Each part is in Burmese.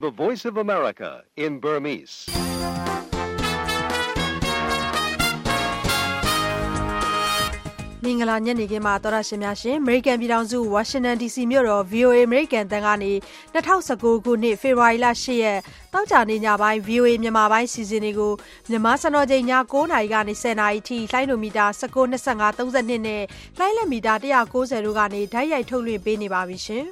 The Voice of America in Burmese. မင်္ဂလာညနေခင်းမှာတော်ရရှင်များရှင် American ပြည်ထောင်စု Washington DC မြို့တော် VOA American တန်ကနေ2019ခုနှစ်ဖေဖော်ဝါရီလ8ရက်တောက်ကြနေညပိုင်း VOA မြန်မာပိုင်းစီစဉ်တွေကိုမြန်မာစံတော်ချိန်ည9:00နာရီကနေ10:00နာရီထိလိုင်းနိုမီတာ19 25 32နဲ့လိုင်းလက်မီတာ190တို့ကနေဓာတ်ရိုက်ထုတ်လွှင့်ပေးနေပါပြီရှင်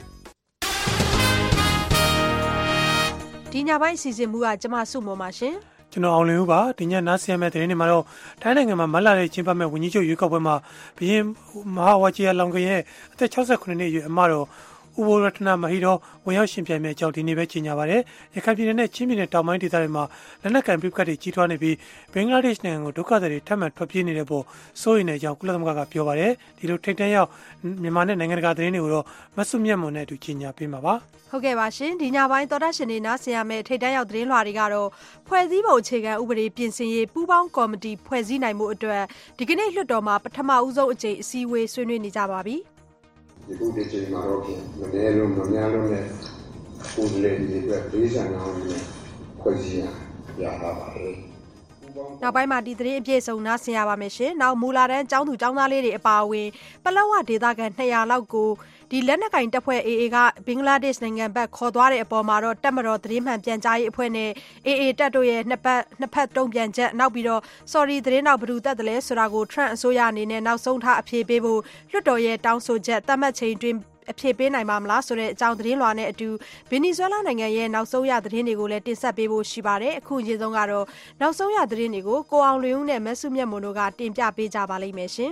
ဒီညပိုင်းစီစဉ်မှုကကျမစုမော်ပါရှင်ကျွန်တော်အောင်လင်းဦးပါဒီညနားဆင်ရမယ့်သတင်းတွေမှာတော့ထိုင်းနိုင်ငံမှာမတ်လရဲ့ကျင်းပမဲ့ဝန်ကြီးချုပ်ရွေးကောက်ပွဲမှာဘရင်မဟာဝါဂျီယာလောင်ကင်ရဲ့အသက်68နှစ်အရွယ်အမတော်ဥပိုရတနာမဟီတော့ဝင်ရောက်ရှင်ပြိုင်မဲ့အကြောင်းဒီနေ့ပဲကြေညာပါတယ်ရခိုင်ပြည်နယ်နဲ့ချင်းပြည်နယ်တောင်ပိုင်းဒေသတွေမှာလက်နက်ကင်ပြစ်ခတ်တွေကြီးထွားနေပြီးဘင်္ဂလားဒေ့ရှ်နိုင်ငံကိုဒုက္ခသည်တွေထပ်မံထွက်ပြေးနေတဲ့ပုံစိုးရိမ်တဲ့အကြောင်းကုလသမဂ္ဂကပြောပါတယ်ဒီလိုထိတ်တန့်ရောက်မြန်မာနဲ့နိုင်ငံတကာသတင်းတွေကိုတော့မဆုမြတ်မွန်နဲ့အတူကြေညာပေးမှာပါဟုတ်ကဲ့ပါရှင်ဒီညပိုင်းတော်တာရှင်တွေနားဆင်ရမယ့်ထိတ်တန့်ရောက်သတင်းလွှာတွေကတော့ဖွဲ့စည်းပုံအခြေခံဥပဒေပြင်ဆင်ရေးပူးပေါင်းကော်မတီဖွဲ့စည်းနိုင်မှုအတွက်ဒီကနေ့လွှတ်တော်မှာပထမဦးဆုံးအကြိမ်အစည်းအဝေးဆွေးနွေးနေကြပါပြီဒီခုဒီချိန်မှာတော့မနေ့လုံးမများလုံးနဲ့ကိုယ်လေးတွေအတွက်ဒေသနာအောင်နဲ့ဖွဲ့စည်းရတာပါပဲနောက်ပိုင်းမှာဒီသတင်းအပြည့်စုံနားဆင်ရပါမယ်ရှင်နောက်မူလာတန်းကျောင်းသူကျောင်းသားလေးတွေအပါအဝင်ပလောဝဒေသခံ200လောက်ကိုဒီလက်နက်ကင်တပ်ဖွဲ့ AA ကဘင်္ဂလားဒေ့ရှ်နိုင်ငံဘက်ခေါ်သွားတဲ့အပေါ်မှာတော့တပ်မတော်သတင်းမှန်ပြန်ကြားရေးအဖွဲ့နဲ့ AA တပ်တို့ရဲ့နှစ်ဖက်တုံ့ပြန်ချက်နောက်ပြီးတော့ sorry သတင်းတော့ဘယ်သူတက်တယ်လဲဆိုတာကို Trump အစိုးရအနေနဲ့နောက်ဆုံးထားအဖြေပေးဖို့လွှတ်တော်ရဲ့တောင်းဆိုချက်သတ်မှတ်ချိန်တွင်အဖြစ်ပေးနိုင်မှာမလားဆိုတဲ့အကြောင်းသတင်းလွှာနဲ့အတူဗင်နီဇွဲလားနိုင်ငံရဲ့နောက်ဆုံးရသတင်းတွေကိုလည်းတင်ဆက်ပေးဖို့ရှိပါတယ်အခုအရင်ဆုံးကတော့နောက်ဆုံးရသတင်းတွေကိုကိုအောင်လွင်ဦးနဲ့မဆုမြတ်မွန်တို့ကတင်ပြပေးကြပါလိမ့်မယ်ရှင်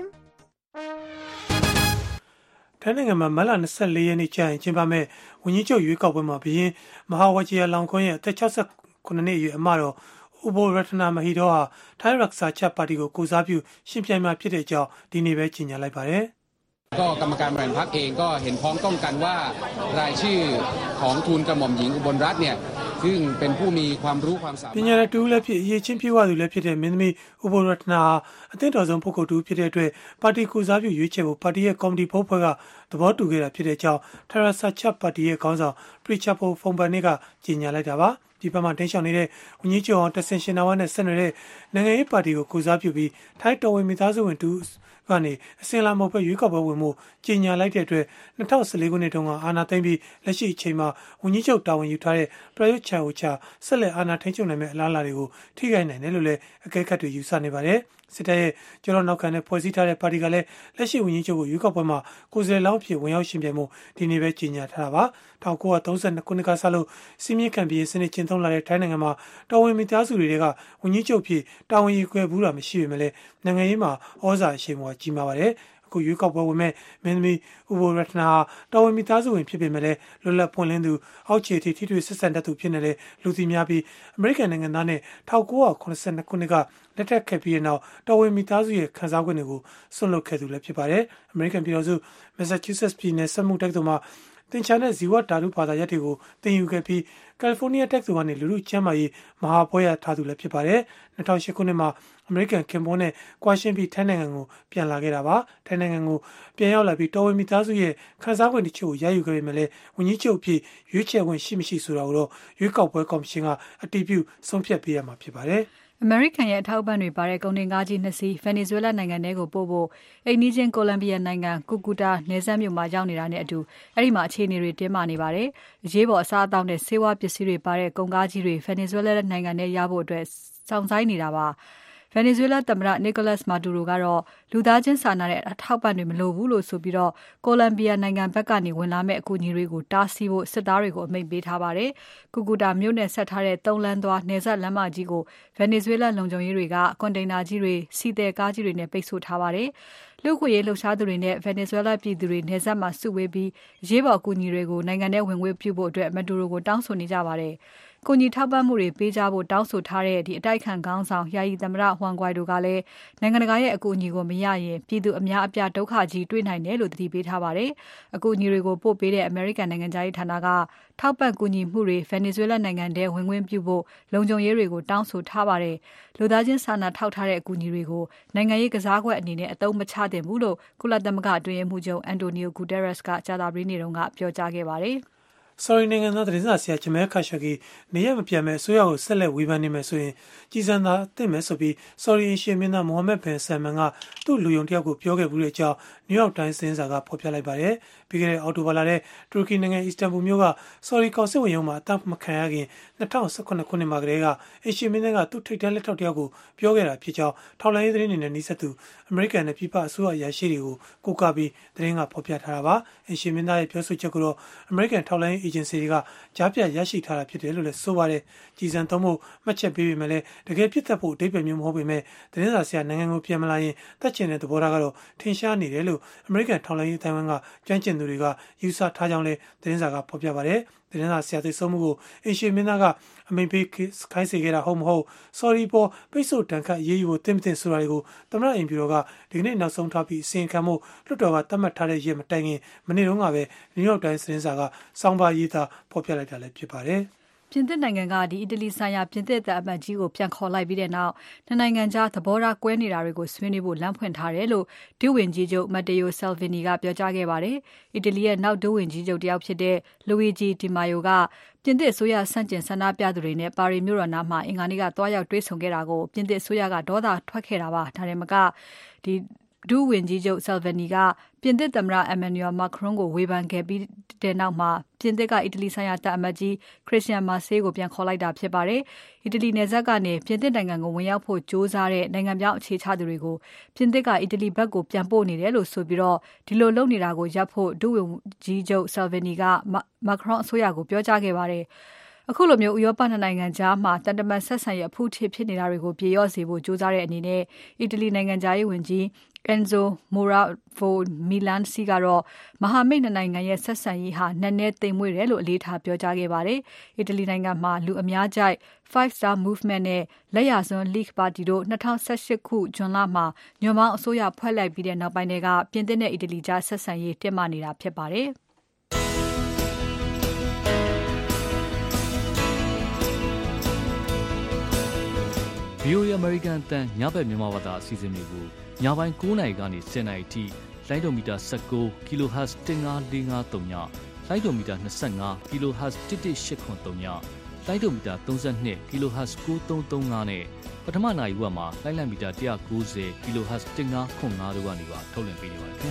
ထိုင်းနိုင်ငံမှာမတ်လ24ရက်နေ့ကျရင်ကျင်းပမဲ့ဝန်ကြီးချုပ်ရွေးကောက်ပွဲမှာဘရင်မဟာဝါဂျီယာလောင်ကွန်းရဲ့အသက်68နှစ်အရွယ်အမတော်ဥပိုရတနာမဟီတော့ဟာထိုင်းရက်ဆာချပါတီကိုကိုစားပြုရှင်ပြိုင်မှာဖြစ်တဲ့အကြောင်းဒီနေ့ပဲကြေညာလိုက်ပါတယ်ก็กรรมการบริหารพรรคเองก็เห็นพ้องต้องกันว่ารายชื่อของทูลกระหม่อมหญิงอุบลรัตน์เนี่ยซึ่งเป็นผู้มีความรู้ความสามารถပညာရေးတူလည်းဖြစ်အရေးချင်းပြေဝသူလည်းဖြစ်တဲ့မင်းသမီးဥပိုရတနာအသင်းတော်ဆုံးပုဂ္ဂိုလ်တူဖြစ်တဲ့အတွက်ပါတီကိုစားပြုရွေးချယ်ဖို့ပါတီရဲ့ကော်မတီဘုတ်ဖွဲ့ကသဘောတူခဲ့တာဖြစ်တဲ့အကြောင်းထရဆာချပါတီရဲ့ခေါင်းဆောင်ပရိချာဖိုဖုန်ပန်နစ်ကကြေညာလိုက်တာပါဒီဘက်မှာတင်းရှောင်နေတဲ့ဝန်ကြီးချုပ်အောင်တဆင်ရှင်နာဝါနဲ့ဆက်နွယ်တဲ့နိုင်ငံရေးပါတီကိုကိုစားပြုပြီးထိုင်းတော်ဝင်မိသားစုဝင်တူကနေအစင်လာမဟုတ်ပဲရွေးကောက်ပွဲဝင်မှုကြီးညာလိုက်တဲ့အတွက်2014ခုနှစ်တုန်းကအာဏာသိမ်းပြီးလက်ရှိအချိန်မှာဝန်ကြီးချုပ်တာဝန်ယူထားတဲ့ပရယုတ်ချာဝချာဆက်လက်အာဏာထိန်းချုပ်နိုင်မယ့်အလားအလာတွေကိုထိခိုက်နိုင်တယ်လို့လည်းအကဲခတ်တွေယူဆနေပါတယ်စစ်တပ်ရဲ့ကျောင်းနောက်ခံနဲ့ဖွဲ့စည်းထားတဲ့ပါတီကလည်းလက်ရှိဝန်ကြီးချုပ်ကိုရွေးကောက်ပွဲမှာကိုယ်စားလှယ်လောင်းဖြစ်ဝင်ရောက်ရှင်ပြိုင်မှုဒီနေ့ပဲကြီးညာထားတာပါ1932ခုနှစ်ကစလို့စီမင်းကံပြည်စနစ်ကျင်းသုံးလာတဲ့ထိုင်းနိုင်ငံမှာတော်ဝင်မိသားစုတွေကဝန်ကြီးချုပ်ဖြစ်တာဝန်ယူခဲ့ဘူးတာမရှိပေမဲ့လည်းနိုင်ငံရေးမှာဩဇာအရှိန်အဝါကြီးမားပါတယ်အခုရွေးကောက်ပွဲဝင်မဲ့မင်းသမီးဥပိုရတနာတော်ဝင်မိသားစုဝင်ဖြစ်ပေမဲ့လည်းလွတ်လပ်ပွင့်လင်းသူအောက်ခြေထိထိတွေ့ဆက်ဆံတတ်သူဖြစ်နေလေလူသိများပြီးအမေရိကန်နိုင်ငံသားနဲ့1982ခုနှစ်ကလက်ထပ်ခဲ့ပြီးတဲ့နောက်တော်ဝင်မိသားစုရဲ့ခံစား권တွေကိုဆွန့်လွတ်ခဲ့သူလည်းဖြစ်ပါတယ်အမေရိကန်ပြည်ထောင်စုမက်ဆာချူးဆက်ပြည်နယ်စက်မှုတက္ကသိုလ်မှာသင်္ချာနဲ့ဇီဝဓာတုဘာသာရပ်တွေကိုသင်ယူခဲ့ပြီးကယ်လီဖိုးနီးယားတက္ကသိုလ်ကနေလူလူချမ်းမာရေးမဟာဘွဲ့ရထားသူလည်းဖြစ်ပါတယ်2008ခုနှစ်မှာအမေရိကန်ကင်ဘောနဲ့ကွာရှင်းပြီးထိုင်းနိုင်ငံကိုပြန်လာခဲ့တာပါထိုင်းနိုင်ငံကိုပြန်ရောက်လာပြီးတော်ဝင်မိသားစုရဲ့ခံစား권တချို့ကိုရယူခဲ့ပေမဲ့လည်းဝန်ကြီးချုပ်ဖြစ်ရွေးချယ်ခွင့်ရှိမရှိဆိုတာကိုတော့ရွေးကောက်ပွဲကော်မရှင်ကအတည်ပြုဆုံးဖြတ်ပေးရမှာဖြစ်ပါတယ်အမေရိကန်ရဲ့အထောက်အပံ့တွေပါတဲ့ကုန်တင်ကားကြီး2စီးဗင်နီဇွဲလားနိုင်ငံထဲကိုပို့ဖို့အိမ်နီးချင်းကိုလံဘီယာနိုင်ငံကူကူတာနယ်စပ်မြို့မှာရောက်နေတာနဲ့အတူအဲ့ဒီမှာအခြေအနေတွေတင်းမာနေပါတယ်။အရေးပေါ်အစားအသောက်နဲ့ဆေးဝါးပစ္စည်းတွေပါတဲ့ကုန်ကားကြီးတွေဗင်နီဇွဲလားနိုင်ငံထဲရဖို့အတွက်စောင့်ဆိုင်းနေတာပါ။ဗင်နီဇွဲလားသမ္မတနီကိုလတ်မာဒူရိုကတော့လူသားချင်းစာနာတဲ့အထောက်အပံ့တွေမလိုဘူးလို့ဆိုပြီးတော့ကိုလံဘီယာနိုင်ငံဘက်ကနေဝင်လာမဲ့အကူအညီတွေကိုတားဆီးဖို့စစ်သားတွေကိုအမိန့်ပေးထားပါတယ်။ကူကူတာမြို့နယ်ဆက်ထားတဲ့3လမ်းသွားနယ်စပ်လမ်းမကြီးကိုဗင်နီဇွဲလားလုံခြုံရေးတွေကကွန်တိန်နာကြီးတွေစီးတဲ့ကားကြီးတွေနဲ့ပိတ်ဆို့ထားပါတယ်။လူ့အခွင့်အရေးလှုပ်ရှားသူတွေနဲ့ဗင်နီဇွဲလားပြည်သူတွေနယ်စပ်မှာစုဝေးပြီးရေးပေါ်အကူအညီတွေကိုနိုင်ငံထဲဝင်ခွင့်ပြုဖို့အတွက်မဒူရိုကိုတောင်းဆိုနေကြပါတယ်။ကိုကြီးထောက်ပံ့မှုတွေပေးကြဖို့တောင်းဆိုထားတဲ့ဒီအတိုက်ခံခေါင်းဆောင်ယာယီသမ္မတဟွမ်ဂွိုင်ဒိုကလည်းနိုင်ငံတကာရဲ့အကူအညီကိုမရရင်ပြည်သူအများအပြားဒုက္ခကြီးတွေ့နိုင်တယ်လို့သတိပေးထားပါတယ်။အကူအညီတွေကိုပို့ပေးတဲ့အမေရိကန်နိုင်ငံသားရေးဌာနကထောက်ပံ့ကူညီမှုတွေဗင်နီဇွဲလားနိုင်ငံထဲဝင်ခွင့်ပြုဖို့လုံခြုံရေးတွေကိုတောင်းဆိုထားပါတယ်။လူသားချင်းစာနာထောက်ထားတဲ့အကူအညီတွေကိုနိုင်ငံရေးကစားကွက်အနေနဲ့အသုံးမချသင့်ဘူးလို့ကုလသမဂ္ဂအတွင်းရေးမှူးချုပ်အန်တိုနီယိုဂူတာရက်စ်ကကြာသပတေးနေ့တုန်းကပြောကြားခဲ့ပါတယ်။ Sorry နိုင်ငံသားသတင်းစာဆရာဂျမဲခါရှာဂီနေရမပြတ်မဲ့အစိုးရကိုဆက်လက်ဝေဖန်နေမယ်ဆိုရင်ကြီးစံသာအသင့်မဲ့ဆိုပြီး Sorry အရှင်မင်းသားမိုဟာမက်ဘင်ဆယ်မန်ကသူ့လူယုံတယောက်ကိုပြောခဲ့ဘူးတဲ့အကြောင်း New York Times သတင်းစာကဖော်ပြလိုက်ပါတယ်။ပြီးခဲ့တဲ့အောက်တိုဘာလထဲတူရကီနိုင်ငံအစ္စတန်ဘူမြို့က Sorry ကောင်စစ်ဝင်ရုံးမှာအသက်မခံရခင်2018ခုနှစ်မှာကတည်းကအရှင်မင်းသားကသူ့ထိပ်တန်းလက်ထောက်တယောက်ကိုပြောခဲ့တာဖြစ်ကြောင်းထောက်လှမ်းရေးသတင်းတွေနဲ့နှိစက်သူအမေရိကန်နဲ့ပြည်ပအစိုးရအရာရှိတွေကိုကိုးကားပြီးသတင်းကဖော်ပြထားတာပါ။အရှင်မင်းသားရဲ့ပြောဆိုချက်ကိုတော့အမေရိကန်ထောက်လှမ်းရေးအေဂျင်စီတွေကကြားပြရရှိထားတာဖြစ်တယ်လို့လည်းဆိုပါတယ်။ကြီးစံသုံးဖို့မှတ်ချက်ပေးပေမဲ့လည်းတကယ်ပြစ်သက်ဖို့အဓိပ္ပာယ်မျိုးမဟုတ်ပေမဲ့သတင်းစာဆရာနိုင်ငံကိုပြန်မလာရင်တတ်ချင်တဲ့သဘောထားကတော့ထင်ရှားနေတယ်လို့အမေရိကန်ထောက်လှမ်းရေးအတိုင်းအဝန်ကကြမ်းကျင်သူတွေကယူဆထားကြောင်းလည်းသတင်းစာကဖော်ပြပါတယ်။သတင်းစာဆရာသိဆုံးမှုကိုအရှင်မင်းသားကအမိန့်ပေးခိုင်းစေခဲ့တာဟုတ်မဟုတ် Sorry ပေါ်ပိတ်ဆို့တန်ခတ်ရေးယူဖို့တင်မတင်ဆိုတာတွေကိုသမ္မတအိမ်ဖြူတော်ကဒီကနေ့နောက်ဆုံးထားပြီးအစီရင်ခံမှုလွှတ်တော်ကသတ်မှတ်ထားတဲ့ရက်မတိုင်ခင်မနေ့တုန်းကပဲ New York Times သတင်းစာကစောင်းပါရေးသားဖော်ပြလိုက်တာလည်းဖြစ်ပါတယ်။ပြင်သစ်နိုင်ငံကအီတလီဆိုင်ရာပြင်သစ်တပ်အမတ်ကြီးကိုပြန်ခေါ်လိုက်ပြီးတဲ့နောက်နှစ်နိုင်ငံကြားသဘောထားကွဲနေတာတွေကိုဆွေးနွေးဖို့လမ်းဖွင့်ထားတယ်လို့ဒုဝန်ကြီးချုပ် Matteo Salvini ကပြောကြားခဲ့ပါတယ်။အီတလီရဲ့နောက်ဒုဝန်ကြီးချုပ်တယောက်ဖြစ်တဲ့ Luigi Di Maio ကပြင်သစ်အစိုးရဆန့်ကျင်ဆန္ဒပြသူတွေနဲ့ပါရီမြို့တော်နားမှာအင်္ဂါနေ့ကတွားရောက်တွေ့ဆုံခဲ့တာကိုပြင်သစ်အစိုးရကဒေါသထွက်ခဲ့တာပါ။ဒါနဲ့မကဒုဝန်ကြီးချုပ် Salvini ကပြင်သစ်သမ္မတ Emmanuel Macron ကိုဝေဖန်ခဲ့ပြီးတဲ့နောက်မှာပြင်သစ်ကအီတလီဆိုင်ရာတပ်အမတ်ကြီး Christian Marseille ကိုပြန်ခေါ်လိုက်တာဖြစ်ပါတယ်။အီတလီနယ်စပ်ကနေပြင်သစ်နိုင်ငံကိုဝင်ရောက်ဖို့ကြိုးစားတဲ့နိုင်ငံပြောင်းအခြေချသူတွေကိုပြင်သစ်ကအီတလီဘက်ကိုပြန်ပို့နေတယ်လို့ဆိုပြီးတော့ဒီလိုလုပ်နေတာကိုရပ်ဖို့ဒုဝန်ကြီးချုပ် Salvini က Macron အစိုးရကိုပြောကြားခဲ့ပါတယ်။အခုလိုမျိုးဥရောပနိုင်ငံကြားမှာတန်တမန်ဆက်ဆံရေးအဖုထစ်ဖြစ်နေတာတွေကိုပြေလျော့စေဖို့ကြိုးစားတဲ့အနေနဲ့အီတလီနိုင်ငံသားရေးဝန်ကြီး Enzo Moravia Milanesi ကတော့မဟာမိတ်နိုင်ငံရဲ့ဆက်ဆံရေးဟာနက်နဲသိမ်မွေ့တယ်လို့အလေးထားပြောကြားခဲ့ပါတယ်။အီတလီနိုင်ငံမှာလူအများကြိုက် Five Star Movement နဲ့လက်ယာစွန်း League Party တို့2018ခုဇွန်လမှာညွန့်ပေါင်းအစိုးရဖွဲ့လိုက်ပြီးတဲ့နောက်ပိုင်းတွေကပြင်သစ်နဲ့အီတလီကြားဆက်ဆံရေးတင်းမာနေတာဖြစ်ပါတယ်။ VOA American တန်ညဘက်မြန်မာဘာသာအစီအစဉ်တွေကိုညပိုင်း9:00 နာရီကနေ10:00 နာရီထိလိုင်းဒိုမီတာ19 kHz 15453ညလိုင်းဒိုမီတာ25 kHz 11883ညလိုင်းဒိုမီတာ32 kHz 9335နဲ့ပထမနာရီဝက်မှာလိုင်းလံမီတာ190 kHz 1505တို့ကနေပါထုတ်လွှင့်ပေးနေပါတယ်ခင်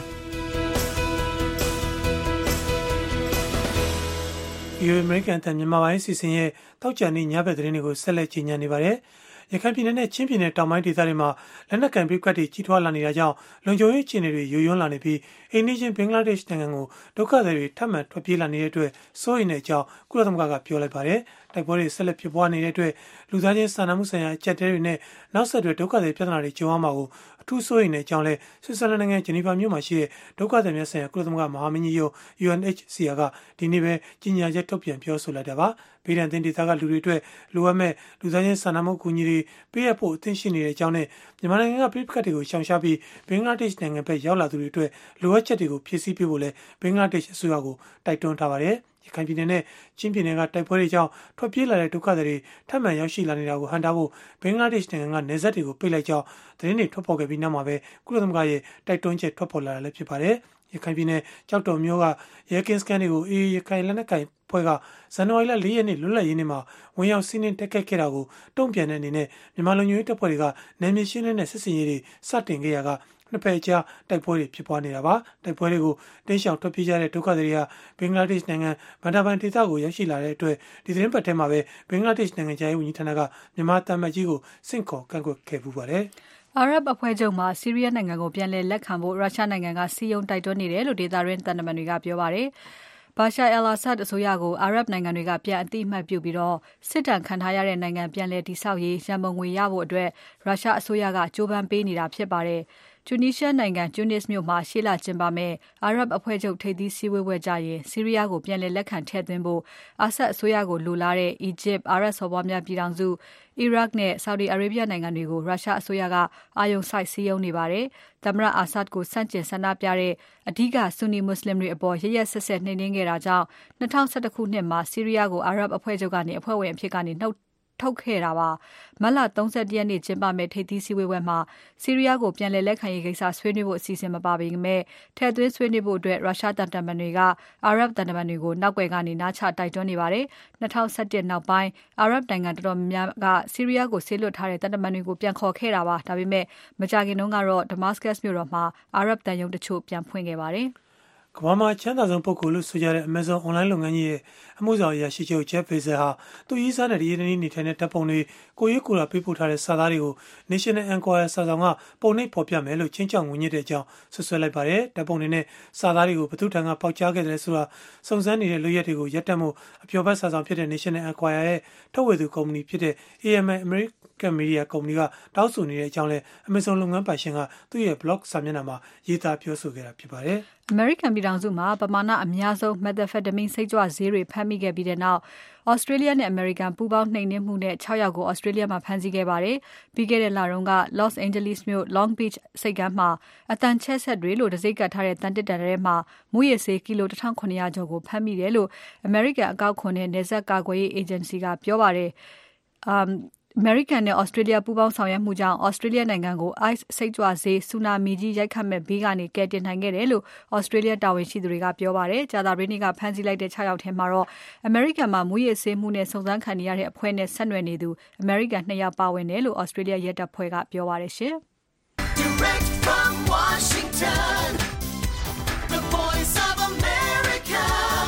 ဗျာ VOA American တန်မြန်မာပိုင်းအစီအစဉ်ရဲ့တောက်ကြံနေညဘက်သတင်းတွေကိုဆက်လက်ကြီးညာနေပါတယ်။ရခိုင်ပြည်နယ်နဲ့ချင်းပြည်နယ်တောင်ပိုင်းဒေသတွေမှာလက်နက်ကန်ပစ်ခတ်တွေကြီးထွားလာနေတာကြောင့်လုံခြုံရေးအခြေအနေတွေယိုယွင်းလာနေပြီးအိန္ဒိယဘင်္ဂလားဒေ့ရှ်နိုင်ငံကိုဒုက္ခသည်တွေထပ်မံထွက်ပြေးလာနေတဲ့အတွက်စိုးရိမ်တဲ့အကြောင်းကုလသမဂ္ဂကပြောလိုက်ပါတယ်။တိုက်ပွဲတွေဆက်လက်ဖြစ်ပွားနေတဲ့အတွက်လူသားချင်းစာနာမှုဆိုင်ရာအကျပ်တဲတွေနဲ့နောက်ဆက်တွဲဒုက္ခသည်ပြဿနာတွေကြုံရမှာကိုအထူးစိုးရိမ်တဲ့အကြောင်းလဲဆွစ်ဇာလန်နိုင်ငံဂျနီဗာမြို့မှာရှိတဲ့ဒုက္ခသည်များဆိုင်ရာကုလသမဂ္ဂမဟာမင်းကြီးရုံး UNHCR ကဒီနေ့ပဲကြီးညာချက်ထုတ်ပြန်ပြောဆိုလိုက်တာပါ။ဗီဒန်တင်ဒေသကလူတွေအတွက်လိုအပ်မဲ့လူသားချင်းစာနာမှုအကူအညီတွေပေးအပ်ဖို့အသင့်ရှိနေတဲ့အကြောင်းနဲ့မြန်မာနိုင်ငံကပြည်ပခတ်တွေကိုရှောင်ရှားပြီးဘင်္ဂလားဒေ့ရှ်နိုင်ငံဘက်ရောက်လာသူတွေအတွက်လိုအပ်ချက်တွေကိုဖြည့်ဆည်းပေးဖို့လဲဘင်္ဂလားဒေ့ရှ်အစိုးရကိုတိုက်တွန်းထားပါတယ်။ရခိုင်ပြည်နယ်နဲ့ချင်းပြည်နယ်ကတိုက်ပွဲတွေကြောင့်ထွက်ပြေးလာတဲ့ဒုက္ခသည်တွေထပ်မံရောက်ရှိလာနေတာကိုဟန်တာဖို့ဘင်္ဂလားဒေ့ရှ်နိုင်ငံကနယ်စပ်တွေကိုပိတ်လိုက်ကြောင်းသတင်းတွေထွက်ပေါ်ခဲ့ပြီးနောက်မှာပဲကုလသမဂ္ဂရဲ့တိုက်တွန်းချက်ထွက်ပေါ်လာတာလည်းဖြစ်ပါတယ်။ရခိုင်ပြည်နယ်ကြောက်တော်မြို့ကရဲကင်းစခန်းတွေကိုရခိုင်လက်နက်ကိုင်ဖွဲ့ကဇန်နဝါရီလ4ရက်နေ့လွတ်လပ်ရေးနေ့မှာဝင်ရောက်စီးနင်းတိုက်ခိုက်ခဲ့တာကိုတုံ့ပြန်တဲ့အနေနဲ့မြန်မာလူမျိုးရေးတပ်ဖွဲ့တွေကနယ်မြေရှင်းလင်းတဲ့စစ်စင်ရေးတွေစတင်ခဲ့ရာကနှစ်ဖက်ကြားတိုက်ပွဲတွေဖြစ်ပွားနေတာပါတိုက်ပွဲတွေကိုတင်းရှောင်ထွက်ပြေးကြတဲ့ဒုက္ခသည်တွေကဘင်္ဂလားဒေ့ရှ်နိုင်ငံဗန်ဒါဘန်ဒေသကိုရောက်ရှိလာတဲ့အတွက်ဒီသတင်းပတ်ထဲမှာပဲဘင်္ဂလားဒေ့ရှ်နိုင်ငံခြားရေးဝန်ကြီးဌာနကမြန်မာတမန်ကြီးကိုစင့်ခေါ်ကန့်ကွက်ခဲ့ပူပါတယ်အာရပ်အဖွဲ့ချုပ်မှာဆီးရီးယားနိုင်ငံကိုပြန်လည်လက်ခံဖို့ရုရှားနိုင်ငံကစီးရုံးတိုက်တွန်းနေတယ်လို့ဒေသရင်းတန်တမန်တွေကပြောပါတယ်။ဘာရှာအယ်လ်အာဆတ်အစိုးရကိုအာရပ်နိုင်ငံတွေကပြန်အသိအမှတ်ပြုပြီးတော့စစ်တပ်ခံထားရတဲ့နိုင်ငံပြန်လည်တည်ဆောက်ရေးရန်ပုံငွေရဖို့အတွက်ရုရှားအစိုးရကကြိုးပမ်းပေးနေတာဖြစ်ပါတယ်။တူနီးရှားနိုင်ငံတူနစ်မြို့မှာရှေ့လကျင်းပမဲ့အာရပ်အဖွဲ့ချုပ်ထိပ်သီးစည်းဝေးပွဲကြရင်ဆီးရီးယားကိုပြန်လည်လက်ခံထည့်သွင်းဖို့အာဆတ်အစိုးရကိုလိုလားတဲ့အီဂျစ်အာရပ်စော်ဘွားများပြည်ထောင်စုအီရတ်နဲ့ဆော်ဒီအာရေဗျနိုင်ငံတွေကိုရုရှားအစိုးရကအာရုံစိုက်စည်းရုံးနေပါတယ်။သမ္မတအာဆတ်ကိုဆန့်ကျင်ဆန္ဒပြတဲ့အဓိကဆူနီမွတ်စလင်တွေအပေါ်ရရက်ဆက်ဆက်နှိမ်နင်းခဲ့တာကြောင့်2011ခုနှစ်မှာဆီးရီးယားကိုအာရပ်အဖွဲ့ချုပ်ကနေအဖွဲ့ဝင်အဖြစ်ကနေထုတ်ခဲ့တာပါမတ်လ31ရက်နေ့ကျင်းပမယ့်ထိပ်သီးစည်းဝေးပွဲမှာဆီးရီးယားကိုပြန်လည်လက်ခံရေးကိစ္စဆွေးနွေးဖို့အစီအစဉ်မပါပေမဲ့ထည့်သွင်းဆွေးနွေးဖို့အတွက်ရုရှားတန်တမန်တွေကအာရပ်တန်တမန်တွေကိုနောက်ွယ်ကနေနားချတိုက်တွန်းနေပါတယ်2017နောက်ပိုင်းအာရပ်နိုင်ငံတော်တော်များများကဆီးရီးယားကိုဆေးလွတ်ထားတဲ့တန်တမန်တွေကိုပြန်ခေါ်ခဲ့တာပါဒါပေမဲ့မကြာခင်တုန်းကတော့ Damascus မြို့တော်မှာအာရပ်တန်ယုံတချို့ပြန်ဖွင့်ခဲ့ပါတယ်ကမ္ဘာမှာချမ်းသာဆုံးပုဂ္ဂိုလ်လို့ဆိုကြတဲ့ Amazon Online လုပ်ငန်းကြီးရဲ့အမှုဆောင်အရာရှိချုပ် Jeff Bezos ဟာသူရေးစားတဲ့ရင်းနှီးနေထိုင်တဲ့တပ်ပုံတွေကိုရေးကိုယ်တာပေးပို့ထားတဲ့စာသားတွေကို National Enquirer စာဆောင်ကပုံနှိပ်ဖော်ပြမယ်လို့ချင်းချောင်ငွေညစ်တဲ့အကြောင်းဆွဆွဲလိုက်ပါတယ်။တပ်ပုံတွေနဲ့စာသားတွေကိုဘသူထံကပေါက်ကြားခဲ့တယ်ဆိုတာစုံစမ်းနေတဲ့လူရက်တွေကိုရပ်တန့်မှုအပျော်ဘက်စာဆောင်ဖြစ်တဲ့ National Enquirer ရဲ့ထုတ်ဝေသူကုမ္ပဏီဖြစ်တဲ့ AMI American Media ကုမ္ပဏီကတောင်းဆိုနေတဲ့အကြောင်းလဲ Amazon လုပ်ငန်းပိုင်ရှင်ကသူ့ရဲ့ blog စာမျက်နှာမှာရေးသားပြောဆိုခဲ့တာဖြစ်ပါတယ်။ American ပြည်ထောင်စုမှာပမာဏအများဆုံး methamphetamine စိတ်ကြွဆေးတွေဖမ်းမိခဲ့ပြီးတဲ့နောက် Australia နဲ့ American ပူးပေါင်းနှိမ်နင်းမှုနဲ့6ယောက်ကို Australia မှာဖမ်းဆီးခဲ့ပါတယ်။ပြီးခဲ့တဲ့လတုန်းက Los Angeles မြို့ Long Beach ဆိပ်ကမ်းမှာအတန်ချက်ဆက်တွေလို့တံဆိပ်ကပ်ထားတဲ့တန်တစ်တန်ထဲမှာမူရည်ဆေးကီလို1900ကျော်ကိုဖမ်းမိတယ်လို့ American အကောက်ခွန်နဲ့နယ်စပ်ကာကွယ်ရေး agency ကပြောပါတယ်။ American နဲ့ Australia ပူးပေါင်းဆောင်ရွက်မှုကြောင့် Australia နိုင်ငံကို ICE စိတ်ကြွဆေးဆူနာမီကြီးရိုက်ခတ်မဲ့ဘေးကနေကယ်တင်နိုင်ခဲ့တယ်လို့ Australia တာဝန်ရှိသူတွေကပြောပါတယ်။ကြာသပတေးနေ့ကဖမ်းဆီးလိုက်တဲ့6ယောက်ထဲမှာတော့ American မှာမူရည်ဆေးမှုနဲ့စုံစမ်းခံနေရတဲ့အဖွဲ့နဲ့ဆက်နွယ်နေသူ American 2ယောက်ပါဝင်တယ်လို့ Australia ရဲတပ်ဖွဲ့ကပြောပါတယ်ရှင်။ Direct from Washington, the voice of America,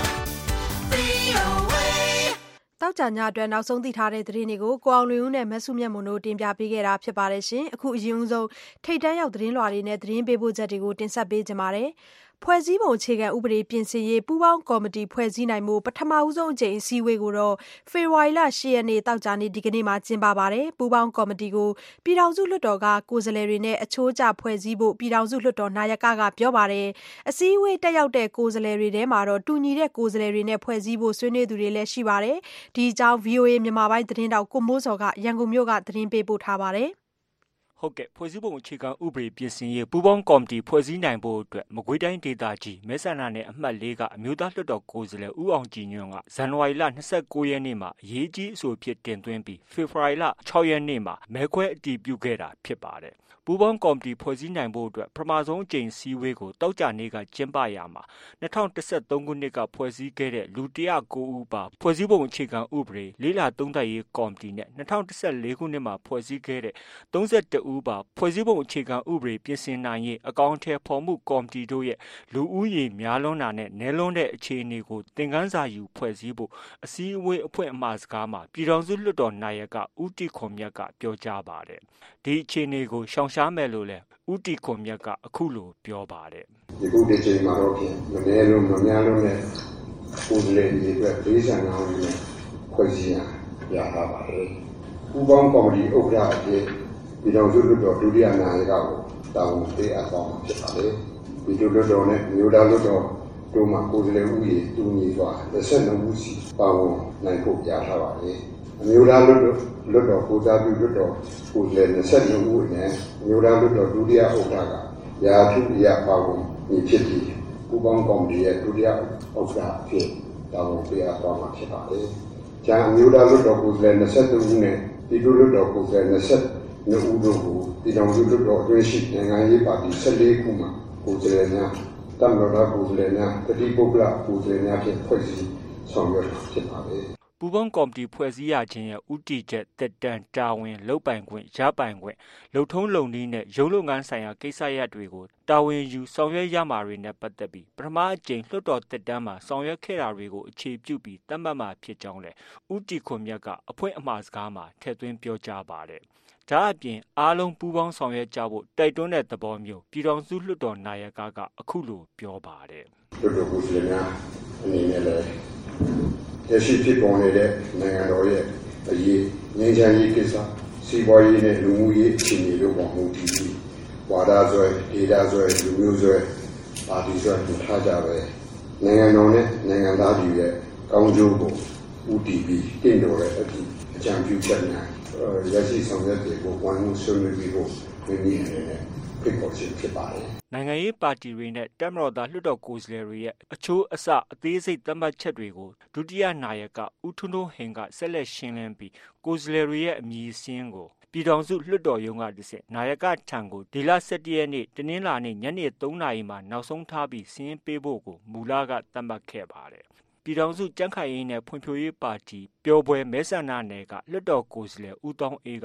VOA တောက်ကြညအတွက်နောက်ဆုံးသိထားတဲ့သတင်းတွေကိုကိုအောင်လွင်ဦးနဲ့မဆုမြတ်မွန်တို့တင်ပြပေးခဲ့တာဖြစ်ပါတယ်ရှင်။အခုအရင်ဦးဆုံးထိတ်တန်းရောက်သတင်းလွှာတွေနဲ့သတင်းပေးပို့ချက်တွေကိုတင်ဆက်ပေးကြပါမယ်။ဖွဲ့စည်းပုံအခြေခံဥပဒေပြင်ဆင်ရေးပူးပေါင်းကော်မတီဖွဲ့စည်းနိုင်မှုပထမဦးဆုံးအကြိမ်အစည်းအဝေးကိုတော့ဖေဖော်ဝါရီလ10ရက်နေ့တောက်ကြနေ့ဒီကနေ့မှာကျင်းပပါတယ်။ပူးပေါင်းကော်မတီကိုပြည်ထောင်စုလွှတ်တော်ကကိုယ်စားလှယ်တွေနဲ့အချိုးကျဖွဲ့စည်းဖို့ပြည်ထောင်စုလွှတ်တော်နာယကကပြောပါတယ်။အစည်းအဝေးတက်ရောက်တဲ့ကိုယ်စားလှယ်တွေထဲမှာတော့တူညီတဲ့ကိုယ်စားလှယ်တွေနဲ့ဖွဲ့စည်းဖို့ဆွေးနွေးသူတွေလည်းရှိပါတယ်။ဒီအကြောင်း VOA မြန်မာပိုင်းသတင်းတောက်ကိုမိုးစော်ကရန်ကုန်မြို့ကသတင်းပေးပို့ထားပါတယ်။ဟုတ်ကဲ့ဖွဲ့စည်းပုံအခြေခံဥပဒေပြင်ဆင်ရေးပူးပေါင်းကော်မတီဖွဲ့စည်းနိုင်ဖို့အတွက်မကွေးတိုင်းဒေသကြီးမဲဆန္ဒနယ်အမှတ်၄ကအမျိုးသားလွှတ်တော်ကိုယ်စားလှယ်ဦးအောင်ကြည်ညွန့်ကဇန်နဝါရီလ29ရက်နေ့မှာအရေးကြီးအဆိုဖြစ်တင်သွင်းပြီးဖေဖော်ဝါရီလ6ရက်နေ့မှာမဲခွဲအတည်ပြုခဲ့တာဖြစ်ပါတယ်။ပူးပေါင်းကော်မတီဖွဲ့စည်းနိုင်ဖို့အတွက်ပထမဆုံးအကြိမ်စည်းဝေးကိုတောက်ကြနေ့ကကျင်းပရာမှာ2013ခုနှစ်ကဖွဲ့စည်းခဲ့တဲ့လူ109ဦးပါဖွဲ့စည်းပုံအခြေခံဥပဒေလေးလာသုံးသပ်ရေးကော်မတီနဲ့2014ခုနှစ်မှာဖွဲ့စည်းခဲ့တဲ့32ဦးပါဖွဲ့စည်းပုံအခြေခံဥပဒေပြင်ဆင်နိုင်ရေးအကောင့်ထဲဖော်မှုကော်မတီတို့ရဲ့လူဦးရေများလွန်းတာနဲ့နည်းလွန်းတဲ့အခြေအနေကိုသင်ခန်းစာယူဖွဲ့စည်းဖို့အစည်းအဝေးအဖွဲ့အမှာစကားမှာပြည်ထောင်စုလွှတ်တော်နာယကဦးတီခွန်မြတ်ကပြောကြားပါတယ်။ဒီအခြေအနေကိုရှောင်ရှားမယ်လို့လည်းဦးတီခွန်မြတ်ကအခုလိုပြောပါတယ်။ဒီခုဒီချိန်မှာတော့ပြင်မနေလို့မများလို့နဲ့ကိုယ်လည်းဒီအတွက်45ဦးနဲ့ဖွဲ့စည်းရတာပါလေ။ပူပေါင်းကော်မတီဥက္ကဋ္ဌအဖြစ်ပြည်ထောင်စုလွှတ်တော်ဒုတိယနာယကကိုတာဝန်ပေးအပ်သွားမှာဖြစ်ပါတယ်။ပြည်သူ့လွှတ်တော်နဲ့မြို့သားလွှတ်တော်တို့မှာကိုယ်လည်းဦးရေတူညီစွာ12ဦးစီပါဝင်နိုင်ဖို့ကြားထားပါတယ်။အမျိုးသားလွှတ်တော်ကိုစားပြုလွှတ်တော်ကိုယ်လည်း22ဦးနဲ့မြို့သားလွှတ်တော်ဒုတိယဥက္ကဋ္ဌကရာထူးရပါဝင်ဖြစ်ပြီးပူပေါင်းကော်မတီရဲ့ဒုတိယဥက္ကဋ္ဌအဖြစ်တာဝန်ပေးအပ်သွားမှာဖြစ်ပါတယ်။ကျန်အမျိုးသားလွှတ်တော်ကိုယ်လည်း23ဦးနဲ့ပြည်သူ့လွှတ်တော်ကိုယ်လည်း22ဦးတို့ကိုပြည်ထောင်စုလွှတ်တော်အတွင်းရှိနိုင်ငံရေးပါတီ14ခုမှာကိုယ်စားလှယ်များတမန်တော်ကိုယ်စားလှယ်များတတိပုဂ္ဂလကိုယ်စားလှယ်များဖြင့်ဖွဲ့စည်းဆောင်ရွက်ဖြစ်ပါတယ်။ပူပေါင်းကော်မတီဖွဲ့စည်းရခြင်းရဲ့ဥတီချက်တက်တန်တာဝန်လုပ်ပိုင်ခွင့်ရပိုင်ခွင့်လုံထုံးလုံနည်းနဲ့ရုံးလုပ်ငန်းဆိုင်ရာကိစ္စရပ်တွေကိုတာဝန်ယူဆောင်ရွက်ရမှာတွေနဲ့ပတ်သက်ပြီးပထမအကြိမ်လွှတ်တော်တက်တန်းမှာဆောင်ရွက်ခဲ့တာတွေကိုအခြေပြုပြီးသတ်မှတ်မှာဖြစ်ကြောင်းလည်းဦးတီခွန်မြတ်ကအဖွဲ့အမှာစကားမှာထည့်သွင်းပြောကြားပါတယ်။ဒါအပြင်အားလုံးပူးပေါင်းဆောင်ရွက်ကြဖို့တိုက်တွန်းတဲ့သဘောမျိုးပြည်ထောင်စုလွှတ်တော်နာယကကအခုလိုပြောပါတယ်။လွှတ်တော်ကိုယ်စားလှယ်များအနေနဲ့လည်းရရှိဖြစ်ပေါ်နေတဲ့နိုင်ငံတော်ရဲ့အရေးငြိမ်းချမ်းရေးကိစ္စစီးပွားရေးနဲ့လူမှုရေးအခြေအနေတို့ပေါ်မူတည်ပြီးဝါဒဆွဲဒေသဆွဲလူမျိုးဆွဲပါတီဆွဲထားကြပဲနိုင်ငံတော်နဲ့နိုင်ငံသားတွေရဲ့ကောင်းကျိုးကိုဦးတည်ပြီးတင့်တော်တဲ့အထူးအကြံပြုချက်များရရှိဆောင်ရွက်တွေကိုဝန်မှုဆွေးနွေးပြီးဖို့မိမိအနေနဲ့ဖိတ်ခေါ်ခြင်းဖြစ်ပါတယ်နိုင်ငံရေးပါတီတွေနဲ့တပ်မတော်သားလွှတ်တော်ကိုယ်စားလှယ်တွေရဲ့အချိုးအစအသေးစိတ်သတ်မှတ်ချက်တွေကိုဒုတိယနာယကဦးထွန်းထွန်းဟင်ကဆက်လက်ရှင်းလင်းပြီးကိုယ်စားလှယ်တွေရဲ့အမည်စင်းကိုပြည်ထောင်စုလွှတ်တော်ရုံးကတဆင့်နာယကထံကိုဒီလ17ရက်နေ့တနင်္လာနေ့ညနေ3နာရီမှာနောက်ဆုံးထားပြီးစင်းပေးဖို့ကိုမူလကသတ်မှတ်ခဲ့ပါတယ်ပြည်ထောင်စုကြံ့ခိုင်ရေးနဲ့ဖွံ့ဖြိုးရေးပါတီပျော်ပွဲမဲဆန္ဒနယ်ကလွှတ်တော်ကိုယ်စားလှယ်ဦးတောင်းအေးက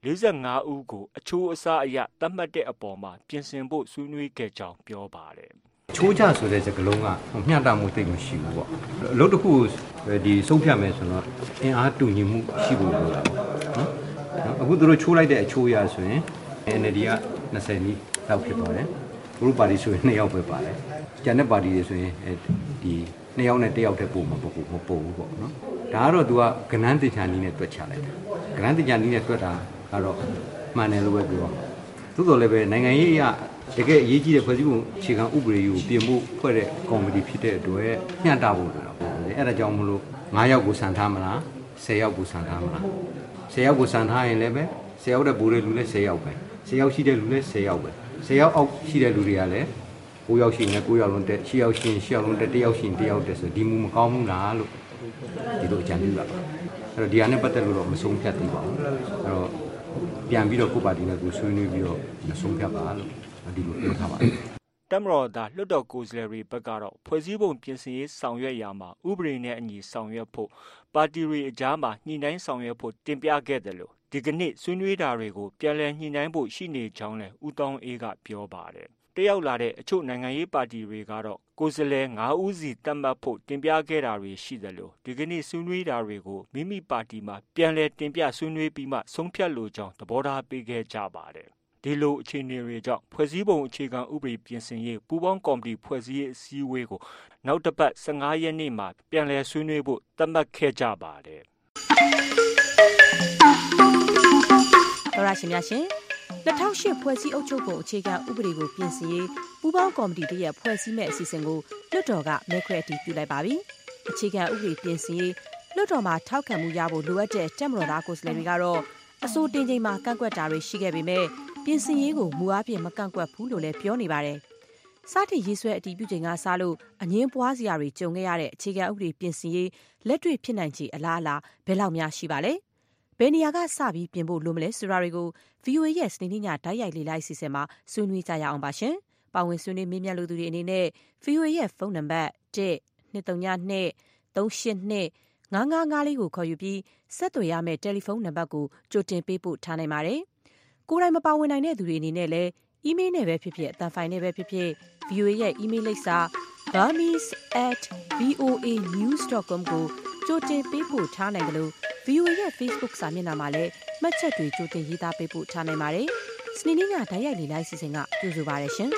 45ဦးကိုအချိုးအစားအရသတ်မှတ်တဲ့အပေါ်မှာပြင်ဆင်ဖို့ဆွေးနွေးခဲ့ကြောင်းပြောပါတယ်ချိုးချဆိုတဲ့စကားလုံးကမျှတမှုသိမရှိဘူးပေါ့အလုပ်တစ်ခုဒီဆုံးဖြတ်မယ်ဆိုတော့အင်အားတူညီမှုရှိဖို့လိုတာပေါ့နော်အခုတို့ချိုးလိုက်တဲ့အချိုးရဆိုရင် NLD က20နီးလောက်ဖြစ်ပါတယ်ဘုရုပါတီဆိုရင်2ယောက်ပဲပါတယ်ကျန်တဲ့ပါတီတွေဆိုရင်ဒီ2ယောက်နဲ့1ယောက်တည်းပို့မှာပေါ့မပို့ဘူးပေါ့နော်ဒါကတော့ तू ကကနန်းတင်ချာနီးနဲ့တွက်ချလိုက်တယ်ကနန်းတင်ချာနီးနဲ့တွက်တာကတော့မှန်တယ်လို့ပဲပြောသို့တော်လည်းပဲနိုင်ငံရေးအရတကယ်အရေးကြီးတဲ့ဖွဲ့စည်းပုံအခြေခံဥပဒေကိုပြင်ဖို့ဖွဲ့တဲ့ကော်မတီဖြစ်တဲ့အတွက်ညှိနှိုင်းဖို့လိုတာပေါ့အဲ့ဒါကြောင့်မလို့9ယောက်ကိုစံထားမလား10ယောက်ကိုစံထားမလား10ယောက်ကိုစံထားရင်လည်းပဲ10ယောက်တဲ့ပိုးတဲ့လူလည်း10ယောက်ပဲ10ယောက်ရှိတဲ့လူလည်း10ယောက်ပဲ10ယောက်အောက်ရှိတဲ့လူတွေကလည်း9ယောက်ရှိရင်9ယောက်လုံးတက်10ယောက်ရှိရင်10ယောက်လုံးတက်1ယောက်ရှိရင်1ယောက်တက်ဆိုဒီမူမကောင်းဘူးလားလို့ဒီလိုအကြံပြုတာပါအဲ့တော့ဒီဟာနဲ့ပတ်သက်လို့တော့မဆုံးဖြတ်သေးပါဘူးအဲ့တော့ပြန်ပြီးတော့ကိုပါတီနဲ့ကိုဆွေးနွေးပြီးတော့မဆုံးဖြတ်ပါလို့ဒီလိုပြောထားပါတယ်တပ်မတော်သားလွှတ်တော်ကိုယ်စားလှယ်တွေဘက်ကတော့ဖွဲ့စည်းပုံပြင်ဆင်ရေးဆောင်ရွက်ရာမှာဥပဒေနဲ့အညီဆောင်ရွက်ဖို့ပါတီတွေအကြားမှာညှိနှိုင်းဆောင်ရွက်ဖို့တင်ပြခဲ့တယ်လို့ဒီကနေ့ဆွေးနွေးတာတွေကိုပြန်လည်ညှိနှိုင်းဖို့ရှိနေကြောင်းလည်းဦးတောင်းအေးကပြောပါတယ်တက်ရောက်လာတဲ့အချို့နိုင်ငံရေးပါတီတွေကတော့ကိုယ်စားလှယ်9ဦးစီတတ်မှတ်ဖို့တင်ပြခဲ့တာတွေရှိတယ်လို့ဒီကနေ့ဆွေးနွေးတာတွေကိုမိမိပါတီမှာပြန်လည်တင်ပြဆွေးနွေးပြီးမှဆုံးဖြတ်လိုကြောင်းသဘောထားပေးခဲ့ကြပါတယ်ဒီလိုအခြေအနေတွေကြောင့်ဖွဲ့စည်းပုံအခြေခံဥပဒေပြင်ဆင်ရေးပူးပေါင်းကော်မတီဖွဲ့စည်းရေးအစည်းအဝေးကိုနောက်တစ်ပတ်15ရက်နေ့မှာပြန်လည်ဆွေးနွေးဖို့သတ်မှတ်ခဲ့ကြပါတယ်တော်ရရှိများရှင်2008ဖွဲ့စည်းအုပ်ချုပ်ပုံအခြေခံဥပဒေကိုပြင်ဆင်ရေးပူးပေါင်းကော်မတီတရက်ဖွဲ့စည်းမဲ့အစီအစဉ်ကိုလွှတ်တော်ကမဲခွဲအတည်ပြုလိုက်ပါပြီ။အခြေခံဥပဒေပြင်ဆင်ရေးလွှတ်တော်မှာထောက်ခံမှုရဖို့လိုအပ်တဲ့တပ်မတော်သားကိုယ်စားလှယ်တွေကတော့အစိုးတင်ချိန်မှာကန့်ကွက်တာတွေရှိခဲ့ပေမဲ့ပြင်ဆင်ရေးကိုမူအားဖြင့်မကန့်ကွက်ဘူးလို့လည်းပြောနေပါတယ်။စတင်ရေးဆွဲအတည်ပြုချိန်ကစလို့အငင်းပွားစရာတွေကြုံခဲ့ရတဲ့အခြေခံဥပဒေပြင်ဆင်ရေးလက်တွေ့ဖြစ်နိုင်ခြေအလားအလာဘယ်လောက်များရှိပါလဲ။ဘယ်နေရာကစပြီးပြင်ဖို့လိုမလဲဆိုတာတွေကို VOA ရဲ့စနေနေ့ညတိုက်ရိုက်လေ့လာအစီအစဉ်မှာဆွေးနွေးကြရအောင်ပါရှင်။ပါဝင်ဆွေးနွေးမေးမြန်းလိုသူတွေအနေနဲ့ VOA ရဲ့ဖုန်းနံပါတ်1-232-382-5554ကိုခေါ်ယူပြီးဆက်သွယ်ရမယ့်တယ်လီဖုန်းနံပါတ်ကိုကြိုတင်ပေးပို့ထားနိုင်ပါတယ်။ကိုယ်တိုင်မပါဝင်နိုင်တဲ့သူတွေအနေနဲ့လည်းအီးမေးလ်နဲ့ပဲဖြစ်ဖြစ်အသံဖိုင်နဲ့ပဲဖြစ်ဖြစ် VOA ရဲ့အီးမေးလ်လိပ်စာ burmese@voanews.com ကိုကြိုတင်ပေးပို့ထားနိုင်တယ်လို့ VOA ရဲ့ Facebook စာမျက်နှာမှာလည်းမှတ်ချက်တွေကြိုတင်ရေးသားပေးပို့ထားနိုင်ပါတယ်။စနေနေ့ညတိုက်ရိုက်လေလိုက်စီစဉ်ကကြိုဆိုပါရရှင်။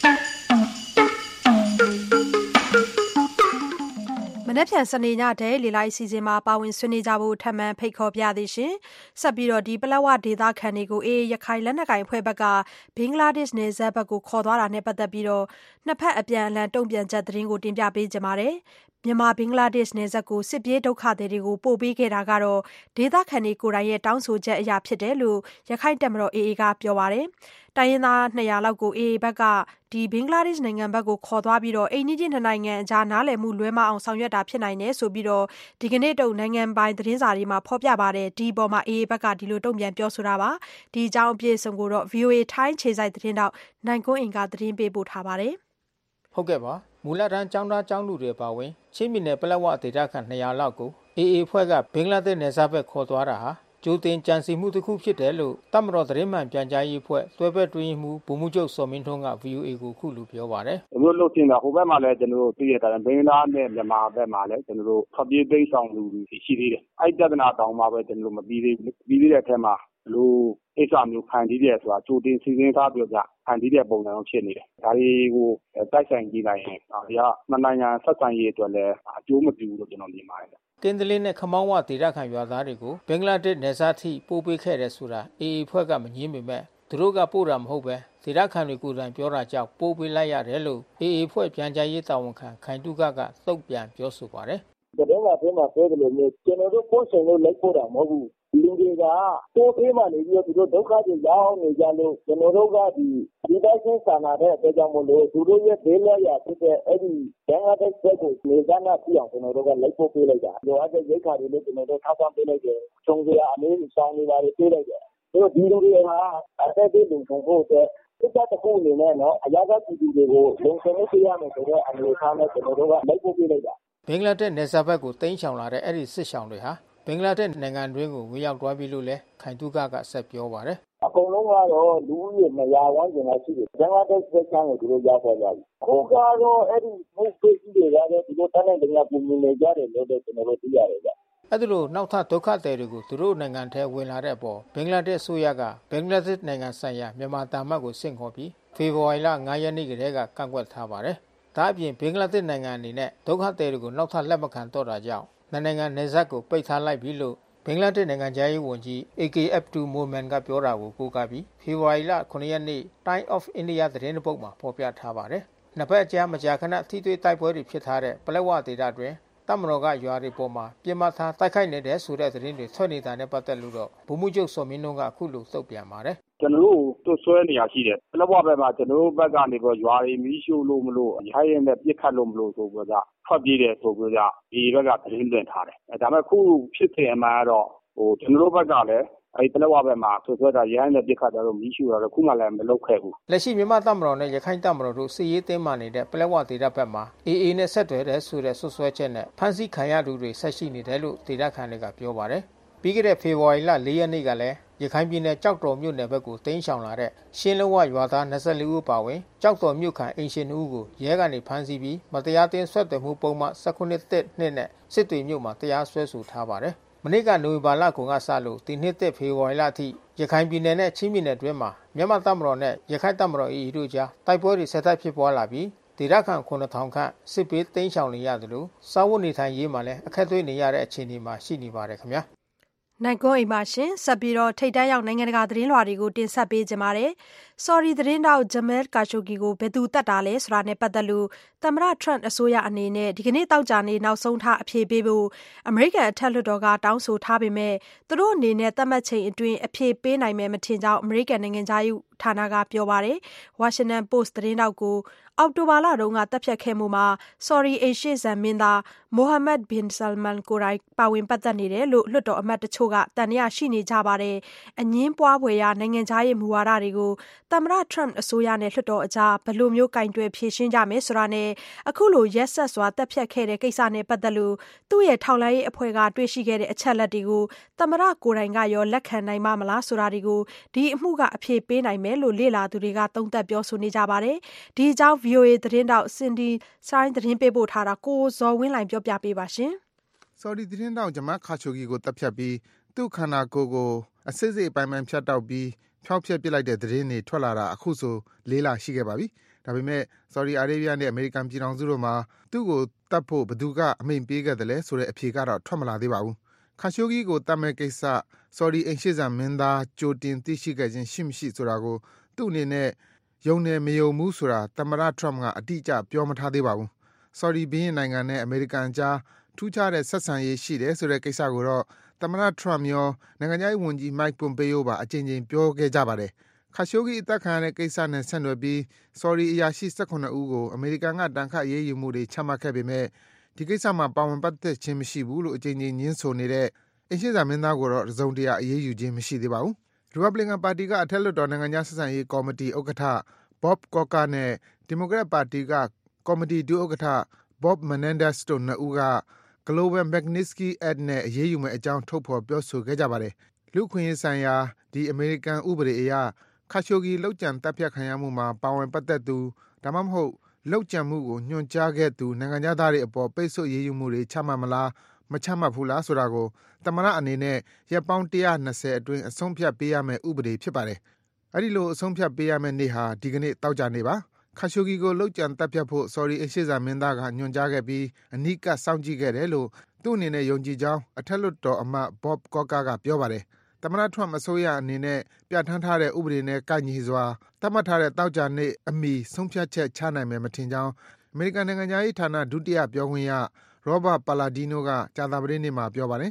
မနေ့ပြန်စနေညတဲ့လေလိုက်စီစဉ်မှာပါဝင်ဆွေးနွေးကြဖို့ထပ်မံဖိတ်ခေါ်ပြသည်ရှင်ဆက်ပြီးတော့ဒီပလက်ဝဒေသခံတွေကိုရခိုင်လက်နက်ကိုင်အဖွဲ့ဘက်ကဘင်္ဂလားဒေ့ရှ်နယ်စပ်ဘက်ကိုခေါ်သွားတာနဲ့ပတ်သက်ပြီးတော့နှစ်ဖက်အပြန်အလှန်တုံ့ပြန်ချက်သတင်းကိုတင်ပြပေးကြပါမယ်မြန်မာဘင်္ဂလားဒေ့ရှ်နယ်စပ်ကိုစစ်ပြေးဒုက္ခသည်တွေကိုပို့ပေးခဲ့တာကတော့ဒေသခံတွေကိုယ်တိုင်ရဲ့တောင်းဆိုချက်အရာဖြစ်တယ်လို့ရခိုင်တပ်မတော် AA ကပြောပါတယ်တိုင်းရင်းသား200လောက်ကို AA ဘက်ကဒီဘင်္ဂလားဒေ့ရှ်နိုင်ငံဘက်ကိုခေါ်သွားပြီးတော့အိမ်နီးချင်းနှစ်နိုင်ငံအကြားနားလည်မှုလွဲမအောင်ဆောင်ရွက်တာဖြစ်နိုင်တယ်ဆိုပြီးတော့ဒီကနေ့တုန်းနိုင်ငံပိုင်သတင်းစာတွေမှာဖော်ပြပါတယ်ဒီပေါ်မှာ AA ဘက်ကဒီလိုတုံ့ပြန်ပြောဆိုတာပါဒီအကြောင်းအပြည့်အစုံကိုတော့ VOA ထိုင်းခြေစိုက်သတင်းတောက်နိုင်ကွန်းအင်ကသတင်းပေးပို့ထားပါတယ်ဟုတ်ကဲ့ပါမူလတန်းကျောင်းသားကျောင်းသူတွေပါဝင်ချင်းပြည်နယ်ပလက်ဝဒေသခံ200လောက်ကို AA ဖွဲ့ကဘင်္ဂလားဒေ့ရှ်နယ်စပ်ဘက်ခေါ်သွားတာဟာကျိုးတင်ကြံစီမှုတစ်ခုဖြစ်တယ်လို့တပ်မတော်သတင်းမှန်ပြန်ကြားရေးအဖွဲ့တွဲဘက်တွင်းမှုဗိုလ်မှူးချုပ်စောမင်းထွန်းက VOA ကိုခုလိုပြောပါတယ်။ကျွန်တော်တို့တင်တာဟိုဘက်မှာလည်းကျွန်တော်တို့သိရတာဘင်္ဂလားနဲ့မြန်မာဘက်မှာလည်းကျွန်တော်တို့ဖပြေးသိမ်းဆောင်လူတွေရှိသေးတယ်။အဲ့ပြဿနာတောင်မှပဲကျွန်တော်တို့မပြီးသေးတဲ့အထက်မှာလို့အိစာမျိုးခံပြီးတယ်ဆိုတာကြိုတင်စီစဉ်ထားပြောကြခံပြီးတဲ့ပုံစံမျိုးဖြစ်နေတယ်။ဒါတွေကိုတိုက်ဆိုင်ကြည့်လိုက်ရင်ဒါကနှစ်နိုင်ငံဆက်ဆံရေးအတွက်လည်းအကျိုးမပြုဘူးလို့ကျွန်တော်မြင်ပါတယ်။ကင်းတလင်းနဲ့ခမောင်းဝဒေသခံရွာသားတွေကိုဘင်္ဂလားဒေ့ရှ်နယ်စပ်ထိပို့ပေးခဲ့တယ်ဆိုတာ AA ဖွဲ့ကမငြင်းပေမဲ့သူတို့ကပို့တာမဟုတ်ပဲဒေသခံတွေကိုယ်တိုင်ပြောတာကြောင့်ပို့ပေးလိုက်ရတယ်လို့ AA ဖွဲ့ပြန်ကြားရေးတာဝန်ခံခိုင်တုကသုတ်ပြန်ပြောဆိုပါတယ်။တဲ့မှာပြောတယ်လို့မျိုးကျွန်တော်တို့ပို့ဆောင်လို့လိုက်ပို့တာမဟုတ်ဘူးလူတွေကတိုးပေးမှနေပြီးတော့သူတို့ဒုက္ခတွေရောက်နေကြလို့ကျွန်တော်တို့ကဒီတိုင်းချင်းစာနာတဲ့အတွက်ကြောင့်မလို့သူတို့ရဲ့ဒေးလဲရဖြစ်တဲ့အဲ့ဒီဘင်္ဂလားဒေ့ရှ်ဘက်ကိုနေကြနာပြအောင်ကျွန်တော်တို့ကလိုက်ပို့ပေးလိုက်တာလိုအပ်တဲ့ရိက္ခာတွေလည်းကျွန်တော်တို့ထောက်ပံ့ပေးလိုက်တယ်ခြုံစရာအနေနဲ့ဆောင်နေပါတယ်ပေးလိုက်တယ်ဒီလိုတွေဟာအသက်တွေလုံခြုံဖို့အတွက်စစ်တပ်တခုအနေနဲ့နော်အရာကပြည်သူတွေကိုလုံခြုံမှုပေးရမယ်ဆိုတဲ့အနေအထားနဲ့ကျွန်တော်တို့ကလိုက်ပို့ပေးလိုက်တာဘင်္ဂလားဒေ့ရှ်နယ်စပ်ဘက်ကိုတင်းချောင်လာတဲ့အဲ့ဒီစစ်ရှောင်တွေဟာဘင်္ဂလားဒေ့ရှ်နိုင်ငံတွင်းကိုဝင်ရောက်သွားပြီလို့လည်းခိုင်တုကဆက်ပြောပါတယ်အကုန်လုံးကတော့လူဦးရေ200ဝန်းကျင်လောက်ရှိတယ်ဘင်္ဂလားဒေ့ရှ်ဘက်ကကိုသူတို့ရောက်သွားကြပြီခုကတော့အဲ့ဒီမှုပေးကြီးတွေကတော့သူတို့တန်းတဲ့နေရာပုံမြင်နေကြတယ်လို့ကျွန်တော်တို့သိရတယ်ဗျအဲ့ဒါလို့နောက်ထပ်ဒုက္ခသည်တွေကိုသူတို့နိုင်ငံထဲဝင်လာတဲ့အပေါ်ဘင်္ဂလားဒေ့ရှ်ဆိုရကဘင်္ဂလားဒေ့ရှ်နိုင်ငံဆိုင်ရာမြန်မာတာမတ်ကိုဆင့်ခေါ်ပြီးဖေဖော်ဝါရီလ9ရက်နေ့ကတည်းကကန့်ကွက်ထားပါတယ်ဒါအပြင်ဘင်္ဂလားဒေ့ရှ်နိုင်ငံအနေနဲ့ဒုက္ခသည်တွေကိုနောက်ထပ်လက်မခံတော့တာကြောင့်နိုင်ငံနယ်စပ်ကိုပိတ်ထားလိုက်ပြီလို့ဘင်္ဂလားဒေ့ရှ်နိုင်ငံသားရေးဝန်ကြီး AK Abdul Momen ကပြောတာကိုကိုးကားပြီးဖေဖော်ဝါရီလ9ရက်နေ့ Time of India သတင်းပုဒ်မှာဖော်ပြထားပါတယ်နှစ်ဖက်အကြားမကြာခဏထိတွေ့တိုက်ပွဲတွေဖြစ်ထားတဲ့ပလက်ဝဒေသတွင်တပ်မတော်ကရွာတွေပေါ်မှာပြစ်မှတ်ထားတိုက်ခိုက်နေတဲ့ဆိုတဲ့သတင်းတွေထွက်နေတာနဲ့ပတ်သက်လို့တော့ဗိုလ်မှူးချုပ်စောမင်းနှုန်းကအခုလိုသုတ်ပြန်ပါတယ်ကျွန်တော်တို့ဆွဲနေရရှိတယ်ပလက်ဝဘက်မှာကျွန်တော်တို့ဘက်ကနေပြီးရွာတွေမီးရှို့လို့မလို့ရိုင်းရင်နဲ့ပြစ်ခတ်လို့မလို့ဆိုပြီးတော့ထွက်ပြေးတယ်ဆိုပြီးတော့ဒီဘက်ကသတင်းသွင်းထားတယ်ဒါပေမဲ့ခုဖြစ်တဲ့အမှန်ကတော့ကျွန်တော်တို့ဘက်ကလည်းအဲ့ပလက်ဝဘက်မှာဆွဲတာရိုင်းနဲ့ပြစ်ခတ်တာတော့မီးရှို့တာတော့ခုမှလည်းမလုပ်ခဲ့ဘူးလက်ရှိမြန်မာတပ်မတော်နဲ့ရခိုင်တပ်မတော်တို့စစ်ရေးတင်းမာနေတဲ့ပလက်ဝဒေသဘက်မှာ AA နဲ့ဆက်သွယ်တဲ့ဆိုတဲ့ဆွဆွဲချက်နဲ့ဖမ်းဆီးခံရသူတွေဆက်ရှိနေတယ်လို့ဒေသခံတွေကပြောပါတယ်ပြီးခဲ့တဲ့ဖေဖော်ဝါရီလ4ရက်နေ့ကလည်းရခိုင်ပြည်နယ်ကြောက်တော်မြို့နယ်ဘက်ကိုတင်းရှောင်လာတဲ့ရှင်းလုံးဝရွာသား24ဦးပါဝင်ကြောက်တော်မြို့ခံအင်ရှင်ဦးကိုရဲကနေဖမ်းဆီးပြီးမတရားသင်းဆွဲသွယ်မှုပုံမှန်19-1နဲ့စစ်တွေမြို့မှာတရားစွဲဆိုထားပါတယ်မနေ့ကနိုဝင်ဘာလကုန်ကစလို့ဒီနှစ်သက်ဖေဖော်ဝါရီလအထိရခိုင်ပြည်နယ်နဲ့ချင်းပြည်နယ်တွင်းမှာမြန်မာတပ်မတော်နဲ့ရခိုင်တပ်မတော် AA တို့ကြားတိုက်ပွဲတွေဆက်တိုက်ဖြစ်ပွားလာပြီးဒေသခံ9000ခန့်စစ်ပေးတင်းရှောင်နေရတယ်လို့စားဝတ်နေထိုင်ရေးမှာလည်းအခက်တွေ့နေရတဲ့အခြေအနေမှာရှိနေပါတယ်ခင်ဗျာနိုင်ကွန်းအိမ်မှာရှင်ဆက်ပြီးတော့ထိတ်တန့်ရောက်နိုင်ငံတကာသတင်းလွှာတွေကိုတင်ဆက်ပေးကြပါမယ်။ Sorry သတင်းတောက်ဂျမဲကာရှိုဂီကိုဘယ်သူတတ်တာလဲဆိုတာနဲ့ပတ်သက်လို့သမ္မတထရန့်အစိုးရအနေနဲ့ဒီကနေ့တောက်ကြနေနောက်ဆုံးထားအဖြေပေးဖို့အမေရိကန်အထက်လွှတ်တော်ကတောင်းဆိုထားပေမဲ့သူတို့အနေနဲ့သတ်မှတ်ချိန်အတွင်းအဖြေပေးနိုင်မယ်မထင်ကြောင်းအမေရိကန်နိုင်ငံသားရေးဌာနကပြောပါတယ်။ Washington Post သတင်းတောက်ကိုအောက်တိုဘာလတုန်းကတပ်ဖြတ်ခဲ့မှုမှာ Sorry အိမ်ရှေ့စံမင်းသား Mohammed bin Salman ကိုယ်တိုင်ပါဝင်ပတ်သက်နေတယ်လို့လွှတ်တော်အမတ်တချို့ကတန်တရားရှိနေကြပါတယ်။အငင်းပွားဖွယ်ရာနိုင်ငံခြားရေးမူဝါဒတွေကိုသမ္မတထရန့်အစိုးရနဲ့လွှတ်တော်အကြားဘယ်လိုမျိုးကင်တွယ်ဖြေရှင်းကြမယ်ဆိုတာနဲ့အခုလိုရက်ဆက်စွာတပ်ဖြတ်ခဲ့တဲ့ကိစ္စနဲ့ပတ်သက်လို့သူ့ရဲ့ထောက်လှမ်းရေးအဖွဲ့ကတွေ့ရှိခဲ့တဲ့အချက်အလက်တွေကိုသမ္မတကိုယ်တိုင်ကရောလက်ခံနိုင်မှာမလားဆိုတာတွေကိုဒီအမှုကအဖြေပေးနိုင်မယ်လို့လေ့လာသူတွေကသုံးသပ်ပြောဆိုနေကြပါတယ်။ဒီအကြောင်း VOA သတင်းတောက်စင်ဒီဆိုင်သတင်းပေးပို့ထားတာကိုဇော်ဝင်းလှိုင်ပြောပြပေးပါရှင်။ Sorry သတင်းတောက်ဂျမတ်ခါချိုဂီကိုတပ်ဖြတ်ပြီးသူ့ခန္ဓာကိုယ်ကိုအစစ်စစ်ပိုင်းဖြတ်တောက်ပြီးဖျောက်ဖျက်ပစ်လိုက်တဲ့သတင်းတွေထွက်လာတာအခုဆို၄လရှိခဲ့ပါပြီ။ဒါပေမဲ့ Saudi Arabia နဲ့ American ပြည်ထောင်စုတို့မှာသူ့ကိုတတ်ဖို့ဘယ်သူကအမိန့်ပေးခဲ့တယ်လဲဆိုတဲ့အဖြေကတော့ထွက်မလာသေးပါဘူး။ခါရှိုဂီကိုတတ်မဲ့ကိစ္စ Saudi အိမ်ရှေ့စံမင်းသားကြိုတင်သိရှိခဲ့ခြင်းရှိမရှိဆိုတာကိုသူ့အနေနဲ့ယုံတယ်မယုံဘူးဆိုတာသမ္မတထရန့်ကအတိအကျပြောမထားသေးပါဘူး။ Saudi ဘီရင်နိုင်ငံနဲ့ American ကြားထူးခြားတဲ့ဆက်ဆံရေးရှိတယ်ဆိုတဲ့ကိစ္စကိုတော့သမ္မတထရန့်ရောနိုင်ငံခြားရေးဝန်ကြီး Mike Pompeo ပါအကြိမ်ကြိမ်ပြောခဲ့ကြပါတယ်။ခါရှိုဂီအသက်ခံရတဲ့ကိစ္စနဲ့ဆက်နွယ်ပြီး Saudi အရာရှိ18ဦးကိုအမေရိကန်ကတန်ခတ်အရေးယူမှုတွေချမှတ်ခဲ့ပေမဲ့ဒီကိစ္စမှာပါဝင်ပတ်သက်ခြင်းမရှိဘူးလို့အကြိမ်ကြိမ်ညင်းဆိုနေတဲ့အိမ်ရှေ့စံမင်းသားကိုတော့တစုံတရာအရေးယူခြင်းမရှိသေးပါဘူး။ Republican ပါတီကအထက်လွှတ်တော်နိုင်ငံခြားဆက်ဆံရေးကော်မတီဥက္ကဋ္ဌ Bob Corker နဲ့ Democrat ပါတီကကော်မတီဒုဥက္ကဋ္ဌ Bob Menendez တို့နှစ်ဦးက Global Magnitsky Act နဲ့အရေးယူမယ့်အကြောင်းထုတ်ဖော်ပြောဆိုခဲ့ကြပါတယ်။လူ့အခွင့်အရေးဆိုင်ရာဒီအမေရိကန်ဥပဒေအရခါရှိုဂီလုပ်ကြံတပ်ဖြတ်ခံရမှုမှာပါဝင်ပတ်သက်သူဒါမှမဟုတ်လုပ်ကြံမှုကိုညွှန်ကြားခဲ့သူနိုင်ငံခြားသားတွေအပေါ်ပိတ်ဆို့ရေးယူမှုတွေချမှတ်မလားမချမှတ်ဘူးလားဆိုတာကိုသမ္မတအနေနဲ့ရက်ပေါင်း120အတွင်းအဆုံးဖြတ်ပေးရမယ့်ဥပဒေဖြစ်ပါတယ်။အဲဒီလိုအဆုံးဖြတ်ပေးရမယ့်နေ့ဟာဒီကနေ့တောက်ကြနေပါခါရှိုဂီကိုလုပ်ကြံတပ်ဖြတ်ဖို့ Saudi အရှိဇာမင်းသားကညွှန်ကြားခဲ့ပြီးအနီးကပ်စောင့်ကြည့်ခဲ့တယ်လို့သူ့အနေနဲ့ယုံကြည်ကြောင်းအထက်လွှတ်တော်အမတ် Bob Corker ကပြောပါတယ်။သမ္မတထရန့်အစိုးရအနေနဲ့ပြဋ္ဌာန်းထားတဲ့ဥပဒေနဲ့ကိုက်ညီစွာသတ်မှတ်ထားတဲ့တောက်ကြနေ့အမီဆုံးဖြတ်ချက်ချနိုင်မယ်မထင်ကြောင်းအမေရိကန်နိုင်ငံခြားရေးဌာနဒုတိယပြောခွင့်ရ Robert Palladino ကကြာသပတေးနေ့မှာပြောပါတယ်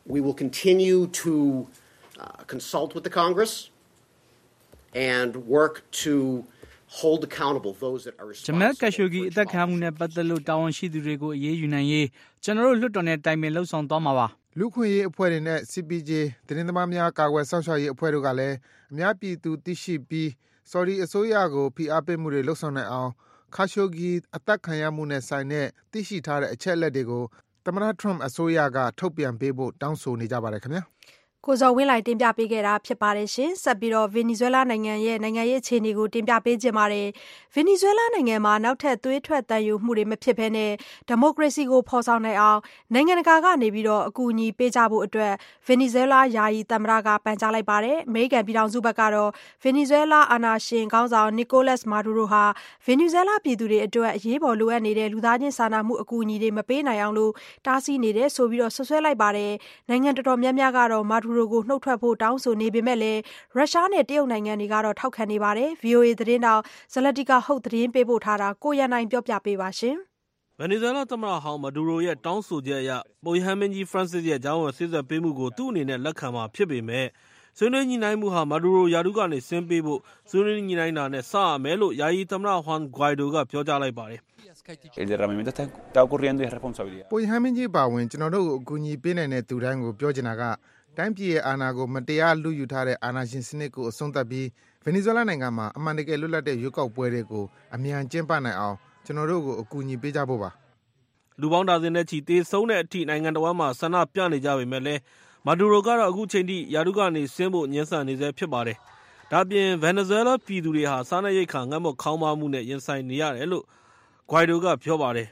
We will continue to consult with the Congress and work to hold accountable those that are responsible. Jamal Khashoggi အသက်ခံမှုနဲ့ပတ်သက်လို့တာဝန်ရှိသူတွေကိုအရေးယူနိုင်ရေးကျွန်တော်တို့လွှတ်တော်နဲ့တိုင်ပင်လှုပ်ဆောင်သွားမှာပါလူခွင့်ရေးအဖွဲ့တွေနဲ့ CPJ သတင်းသမားများကာကွယ်စောင့်ရှောက်ရေးအဖွဲ့တို့ကလည်းအများပြည်သူသိရှိပြီး Saudi အစိုးရကိုဖိအားပေးမှုတွေလှုပ်ဆောင်နိုင်အောင် Khashoggi အသက်ခံရမှုနဲ့ဆိုင်တဲ့သိရှိထားတဲ့အချက်အလက်တွေကိုသမ္မတ Trump အစိုးရကထုတ်ပြန်ပေးဖို့တောင်းဆိုနေကြပါတယ်ခင်ဗျာကိုဇော်ဝင်းလိုက်တင်ပြပေးခဲ့တာဖြစ်ပါတယ်ရှင်ဆက်ပြီးတော့ဗင်နီဇွဲလားနိုင်ငံရဲ့နိုင်ငံရေးအခြေအနေကိုတင်ပြပေးခြင်းပါတယ်ဗင်နီဇွဲလားနိုင်ငံမှာနောက်ထပ်သွေးထွက်တန်ယူမှုတွေမဖြစ်ဘဲနဲ့ဒီမိုကရေစီကိုဖော်ဆောင်နိုင်အောင်နိုင်ငံတကာကနေပြီးတော့အကူအညီပေးကြဖို့အတွက်ဗင်နီဇွဲလားယာယီသမ္မတကပန်ကြားလိုက်ပါတယ်အမေရိကန်ပြည်ထောင်စုဘက်ကတော့ဗင်နီဇွဲလားအာဏာရှင်ခေါင်းဆောင်နီကိုလတ်မာဒူရိုဟာဗင်နီဇွဲလားပြည်သူတွေအတွက်အရေးပေါ်လိုအပ်နေတဲ့လူသားချင်းစာနာမှုအကူအညီတွေမပေးနိုင်အောင်လို့တားဆီးနေတယ်ဆိုပြီးတော့ဆွဆွဲလိုက်ပါတယ်နိုင်ငံတော်တော်များများကတော့မာဒူရိုကိုနှုတ်ထွက်ဖို့တောင်းဆိုနေပေမဲ့လည်းရုရှားနဲ့တရုတ်နိုင်ငံတွေကတော့ထောက်ခံနေပါတယ် VOA သတင်းတောက်ဇလတိကဟုတ်သတင်းပေးပို့ထားတာကိုရနိုင်ပြောပြပေးပါရှင်ဗင်နီဇွဲလားသမ္မတဟောင်းမာဒူရိုရဲ့တောင်းဆိုချက်အရပုပ်ရဟန်းမင်းကြီးဖရန့်စစ်ရဲ့ကြားဝင်စေ့စပ်ပေးမှုကိုသူ့အနေနဲ့လက်ခံမှာဖြစ်ပေမဲ့ဆွေးနွေးညှိနှိုင်းမှုဟာမာဒူရိုယာဒူးကနေဆင်းပေးဖို့ဆွေးနွေးညှိနှိုင်းတာနဲ့စရမယ်လို့ယာယီသမ္မတဟွမ်ဂွိုင်ဒိုကပြောကြားလိုက်ပါတယ်ပုပ်ရဟန်းမင်းကြီးပါဝင်ကျွန်တော်တို့ကိုအကူအညီပေးနိုင်တဲ့သူတိုင်းကိုပြောချင်တာကတိုင်းပြည်ရဲ့အာဏာကိုမတရားလူယူထားတဲ့အာဏာရှင်စနစ်ကိုအဆုံးသတ်ပြီးဗင်နီဇွဲလားနိုင်ငံမှာအမှန်တကယ်လွတ်လပ်တဲ့ရွေးကောက်ပွဲတွေကိုအမြန်ကျင်းပနိုင်အောင်ကျွန်တော်တို့ကိုအကူအညီပေးကြဖို့ပါလူပေါင်းဒါဇင်နဲ့ချီတေဆုံးတဲ့အထိနိုင်ငံတော်မှာဆန္ဒပြနေကြပေမဲ့လည်းမာဒူရိုကတော့အခုချိန်ထိယာဒူးကနေဆင်းဖို့ညှင်းဆန်နေဆဲဖြစ်ပါတယ်ဒါပြင်ဗင်နီဇွဲလားပြည်သူတွေဟာစားနပ်ရိက္ခာငတ်မွတ်ခေါင်းပါမှုနဲ့ရင်ဆိုင်နေရတယ်လို့ဂွိုင်ဒိုကပြောပါတယ်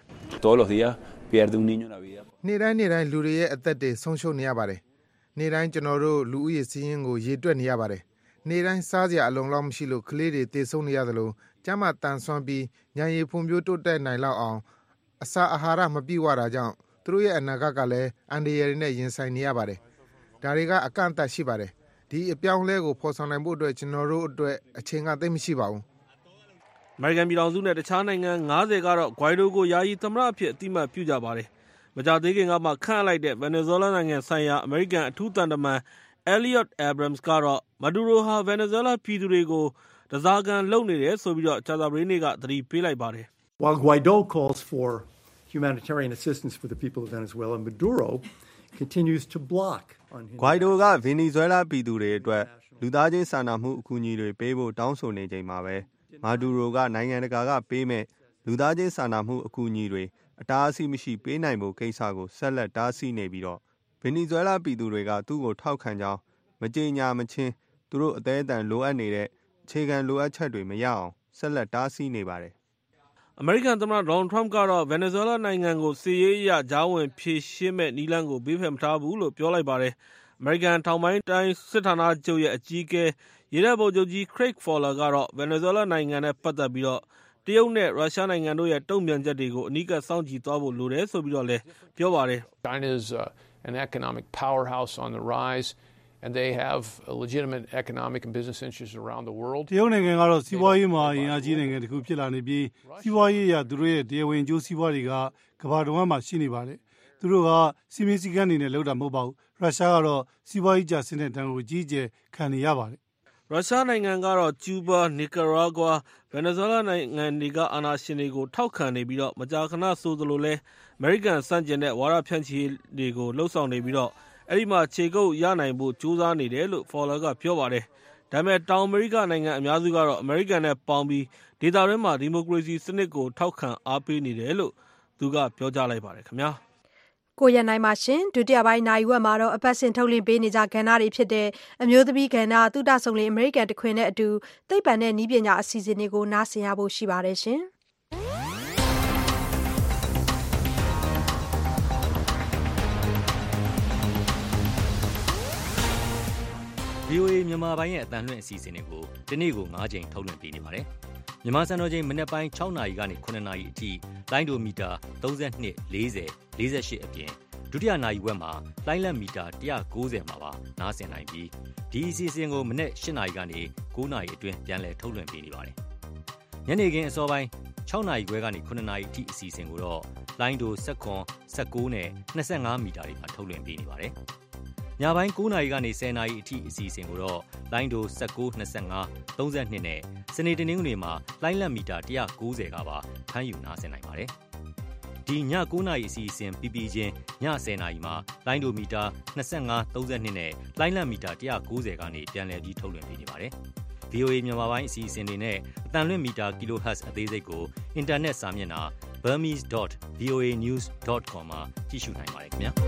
နေ့တိုင်းလူတွေရဲ့အသက်တွေဆုံးရှုံးနေရပါတယ်နေ့တိုင်းကျွန်တော်တို့လူဦးရေစီးရင်ကိုရေတွက်နေရပါတယ်နေ့တိုင်းစားစရာအလုံးလောက်မရှိလို့ကလေးတွေတေဆုံးနေရသလိုကျန်းမာတန်ဆွမ်းပြီးဉာဏ်ရည်ဖွံ့ဖြိုးတိုးတက်နိုင်လောက်အောင်အစာအာဟာရမပြည့်ဝတာကြောင့်သူတို့ရဲ့အနာဂတ်ကလည်းအန္တရာယ်နဲ့ရင်ဆိုင်နေရပါတယ်ဒါတွေကအကန့်အသတ်ရှိပါတယ်ဒီအပြောင်းလဲကိုဖော်ဆောင်နိုင်ဖို့အတွက်ကျွန်တော်တို့အတွက်အချိန်ကသိပ်မရှိပါဘူးအမေရိကန်ပြည်ထောင်စုနဲ့တခြားနိုင်ငံ90ကတော့ဂွိုင်ဒိုကိုယာယီသမ္မတအဖြစ်အတိအမှတ်ပြုကြပါတယ်မကြသေးခင်ကမှခန့်အပ်လိုက်တဲ့ဗင်နီဇွဲလားနိုင်ငံဆိုင်ရာအမေရိကန်အထူးသံတမန် Elliot Abrams ကတော့မာဒူရိုဟာဗင်နီဇွဲလားပြည်သူတွေကိုတစားကန်လုပ်နေတယ်ဆိုပြီးတော့ကြာသပတေးနေ့ကသတိပေးလိုက်ပါတယ် While Guaido calls for humanitarian assistance for the people of Venezuela, Maduro continues to block on his Guaido ကဗင်နီဇွဲလားပြည်သူတွေအတွက်လူသားချင်းစာနာမှုအကူအညီတွေပေးဖို့တောင်းဆိုနေချိန်မှာပဲမာဒူရိုကနိုင်ငံတကာကပေးမဲ့လူသားချင်းစာနာမှုအကူအညီတွေအတားအဆီးမရှိပေးနိုင်ဖို့ကိစ္စကိုဆက်လက်တားဆီးနေပြီးတော့ဗင်နီဇွဲလားပြည်သူတွေကသူ့ကိုထောက်ခံကြောင်းမကြေညာမချင်းသူတို့အသေးအတန်လိုအပ်နေတဲ့အခြေခံလိုအပ်ချက်တွေမရအောင်ဆက်လက်တားဆီးနေပါတယ်အမေရိကန်သမ္မတဒေါ်နယ်ထရမ့်ကတော့ဗင်နီဇွဲလားနိုင်ငံကိုစစ်ရေးအရကြားဝင်ဖြေရှင်းမဲ့နည်းလမ်းကိုဘေးဖယ်မထားဘူးလို့ပြောလိုက်ပါတယ်အမေရိကန်ထောင်ပိုင်းတိုင်းစစ်ဌာနချုပ်ရဲ့အကြီးအကဲရေတပ်ဗိုလ်ချုပ်ကြီး Craig Fowler ကတော့ဗင်နီဇွဲလားနိုင်ငံနဲ့ပတ်သက်ပြီးတော့တရုတ်နဲ့ရုရှားနိုင်ငံတို့ရဲ့တုံ့ပြန်ချက်တွေကိုအနီးကပ်စောင့်ကြည့်သွားဖို့လိုတယ်ဆိုပြီးတော့လည်းပြောပါတယ် China is an economic powerhouse on the rise and they have legitimate economic and business interests around the world တရုတ်နိုင်ငံကတော့စီးပွားရေးမှာအင်အားကြီးနိုင်ငံတစ်ခုဖြစ်လာနေပြီးစီးပွားရေးအရသူတို့ရဲ့တရားဝင်အကျိုးစီးပွားတွေကကမ္ဘာတစ်ဝန်းမှာရှိနေပါတယ်သူတို့ကစီမင်းစည်းကမ်းတွေနဲ့လုပ်တာမဟုတ်ပါဘူးရုရှားကတော့စီးပွားရေးကျဆင်းတဲ့တန်ကိုအကြီးအကျယ်ခံနေရပါတယ်ရုရှားနိုင်ငံကတော့ကျူးဘားနီကာရာဂွာဗင်နီဇွဲလားနိုင်ငံတွေကအာဏာရှင်တွေကိုထောက်ခံနေပြီးတော့မကြာခဏဆိုသလိုလဲအမေရိကန်စန့်ကျင်တဲ့ဝါဒဖြန့်ချီတွေကိုလှုံ့ဆော်နေပြီးတော့အဲ့ဒီမှာခြေကုပ်ရနိုင်ဖို့ကြိုးစားနေတယ်လို့ဖော်လာကပြောပါတယ်ဒါပေမဲ့တောင်အမေရိကနိုင်ငံအများစုကတော့အမေရိကန်နဲ့ပေါင်းပြီးဒေသတွင်းမှာဒီမိုကရေစီစနစ်ကိုထောက်ခံအားပေးနေတယ်လို့သူကပြောကြားလိုက်ပါတယ်ခင်ဗျာကိုရနိုင်ပါရှင်ဒုတိယပိုင်းနိုင်ဝက်မှာတော့အပတ်စဉ်ထုတ်လင်းပေးနေကြကဏ္ဍတွေဖြစ်တဲ့အမျိုးသမီးကဏ္ဍသုတဆောင်လင်းအမေရိကန်တခွင်နဲ့အတူသိပ္ပံနဲ့နည်းပညာအစီအစဉ်တွေကိုနားဆင်ရဖို့ရှိပါတယ်ရှင် VOA မြန်မာပိုင်းရဲ့အတန်လွှင့်အစီအစဉ်တွေကိုဒီနေ့ကို9ချိန်ထုတ်လွှင့်ပေးနေပါတယ်မြန်မာစံတော်ချိန်မနေ့ပိုင်း6နာရီကနေ9နာရီအထိလိုင်းဒိုမီတာ32 40 48အပြင်ဒုတိယနာရီဝက်မှာလိုင်းလက်မီတာ190မှာပါနားဆင်နိုင်ပြီးဒီအစီအစဉ်ကိုမနေ့8နာရီကနေ9နာရီအတွင်းပြန်လည်ထုတ်လွှင့်ပေးနေပါတယ်ညနေခင်းအစောပိုင်း6နာရီခွဲကနေ9နာရီအထိအစီအစဉ်ကိုတော့လိုင်းဒို16 19နဲ့25မီတာတွေမှာထုတ်လွှင့်ပေးနေပါတယ်ညပိုင်း9နာရီကနေ10နာရီအထိအစီအစဉ်ကိုတော့လိုင်းဒို19 25 32နဲ့စနေတနင်္ဂနွေမှာလိုင်းလက်မီတာ190ကပါဖမ်းယူနားဆင်နိုင်ပါတယ်။ဒီည9နာရီအစီအစဉ်ပြီးပြီးချင်းည10နာရီမှာလိုင်းဒိုမီတာ25 32နဲ့လိုင်းလက်မီတာ190ကနေပြန်လည်ပြီးထုတ်လွှင့်ပေးနေပါတယ်။ VOA မြန်မာပိုင်းအစီအစဉ်တွေနဲ့အတန်လွင့်မီတာ kHz အသေးစိတ်ကိုအင်တာနက်စာမျက်နှာ burmese.voanews.com မှာကြည့်ရှုနိုင်ပါတယ်ခင်ဗျာ။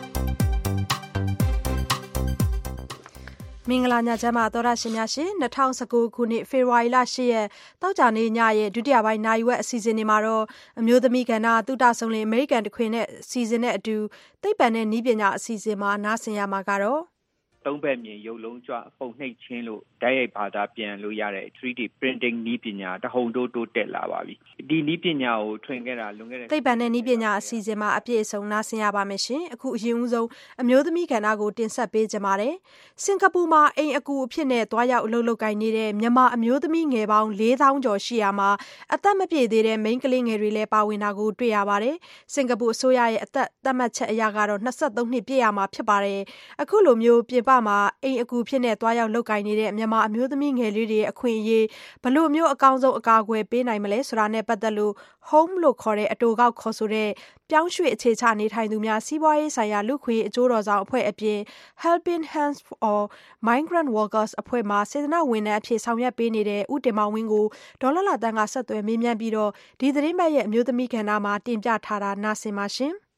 မင်္ဂလာညချမ်းပါသောရရှင်များရှင်2019ခုနှစ်ဖေဖော်ဝါရီလ10ရက်တောက်ကြနေ့ညရဲ့ဒုတိယပိုင်းနိုင်ဝက်အစီအစဉ်တွေမှာတော့အမျိုးသမီးကဏ္ဍသုတဆုံးလင်အမေရိကန်တခွင်နဲ့စီစဉ်တဲ့အတူသိပ္ပံနဲ့နည်းပညာအစီအစဉ်မှာနားဆင်ရမှာကတော့သုံးဘက်မြင်ရုပ်လုံးကြွပုံနှိပ်ခြင်းလို့တိုက်ရိုက်ဘာသာပြန်လို့ရတဲ့ 3D printing နည်းပညာတဟုန်တိုးတက်လာပါပြီ။ဒီနည်းပညာကိုထွင်ခဲ့တာလွန်ခဲ့တဲ့သိပ္ပံနဲ့နည်းပညာအစီအစဉ်မှာအပြည့်အစုံနားဆင်ရပါမယ်ရှင်။အခုအရင်ဦးဆုံးအမျိုးသမီးကဏ္ဍကိုတင်ဆက်ပေးကြပါမယ်။စင်ကာပူမှာအိမ်အကူအဖြစ်နဲ့တွားရောက်အလုပ်လုပ်ကိုင်နေတဲ့မြန်မာအမျိုးသမီးငယ်ပေါင်း4000ကျော်ရှိရာမှာအသက်မပြည့်သေးတဲ့မိန်းကလေးငယ်တွေလည်းပါဝင်တာကိုတွေ့ရပါတယ်။စင်ကာပူအစိုးရရဲ့အသက်သတ်မှတ်ချက်အရကတော့23နှစ်ပြည့်ရမှာဖြစ်ပါတယ်။အခုလိုမျိုးပြင်ပမှာအိမ်အကူဖြစ်နဲ့တွားရောက်လုပ်ကိုင်နေတဲ့မြန်မာအမျိုးသမီးငယ်လေးတွေအခွင့်အရေးဘလို့မျိုးအကောင်းဆုံးအကာအကွယ်ပေးနိုင်မလဲဆိုတာနဲ့ပတ်သက်လို့ home လို့ခေါ်တဲ့အတူကောက်ခေါ်ဆိုတဲ့ပြောင်းရွှေ့အခြေချနေထိုင်သူများစီးပွားရေးဆိုင်ရာလူခွင့်အကျိုးတော်ဆောင်အဖွဲ့အပြင် Helping Hands for Migrant Workers အဖွဲ့မှာစေတနာဝန်ထမ်းအဖြစ်ဆောင်ရွက်ပေးနေတဲ့ဦးတင်မောင်ဝင်းကိုဒေါ်လာတန်းကဆက်သွယ်မေးမြန်းပြီးတော့ဒီသတင်းပတ်ရဲ့အမျိုးသမီးကဏ္ဍမှာတင်ပြထားတာနားဆင်ပါရှင်။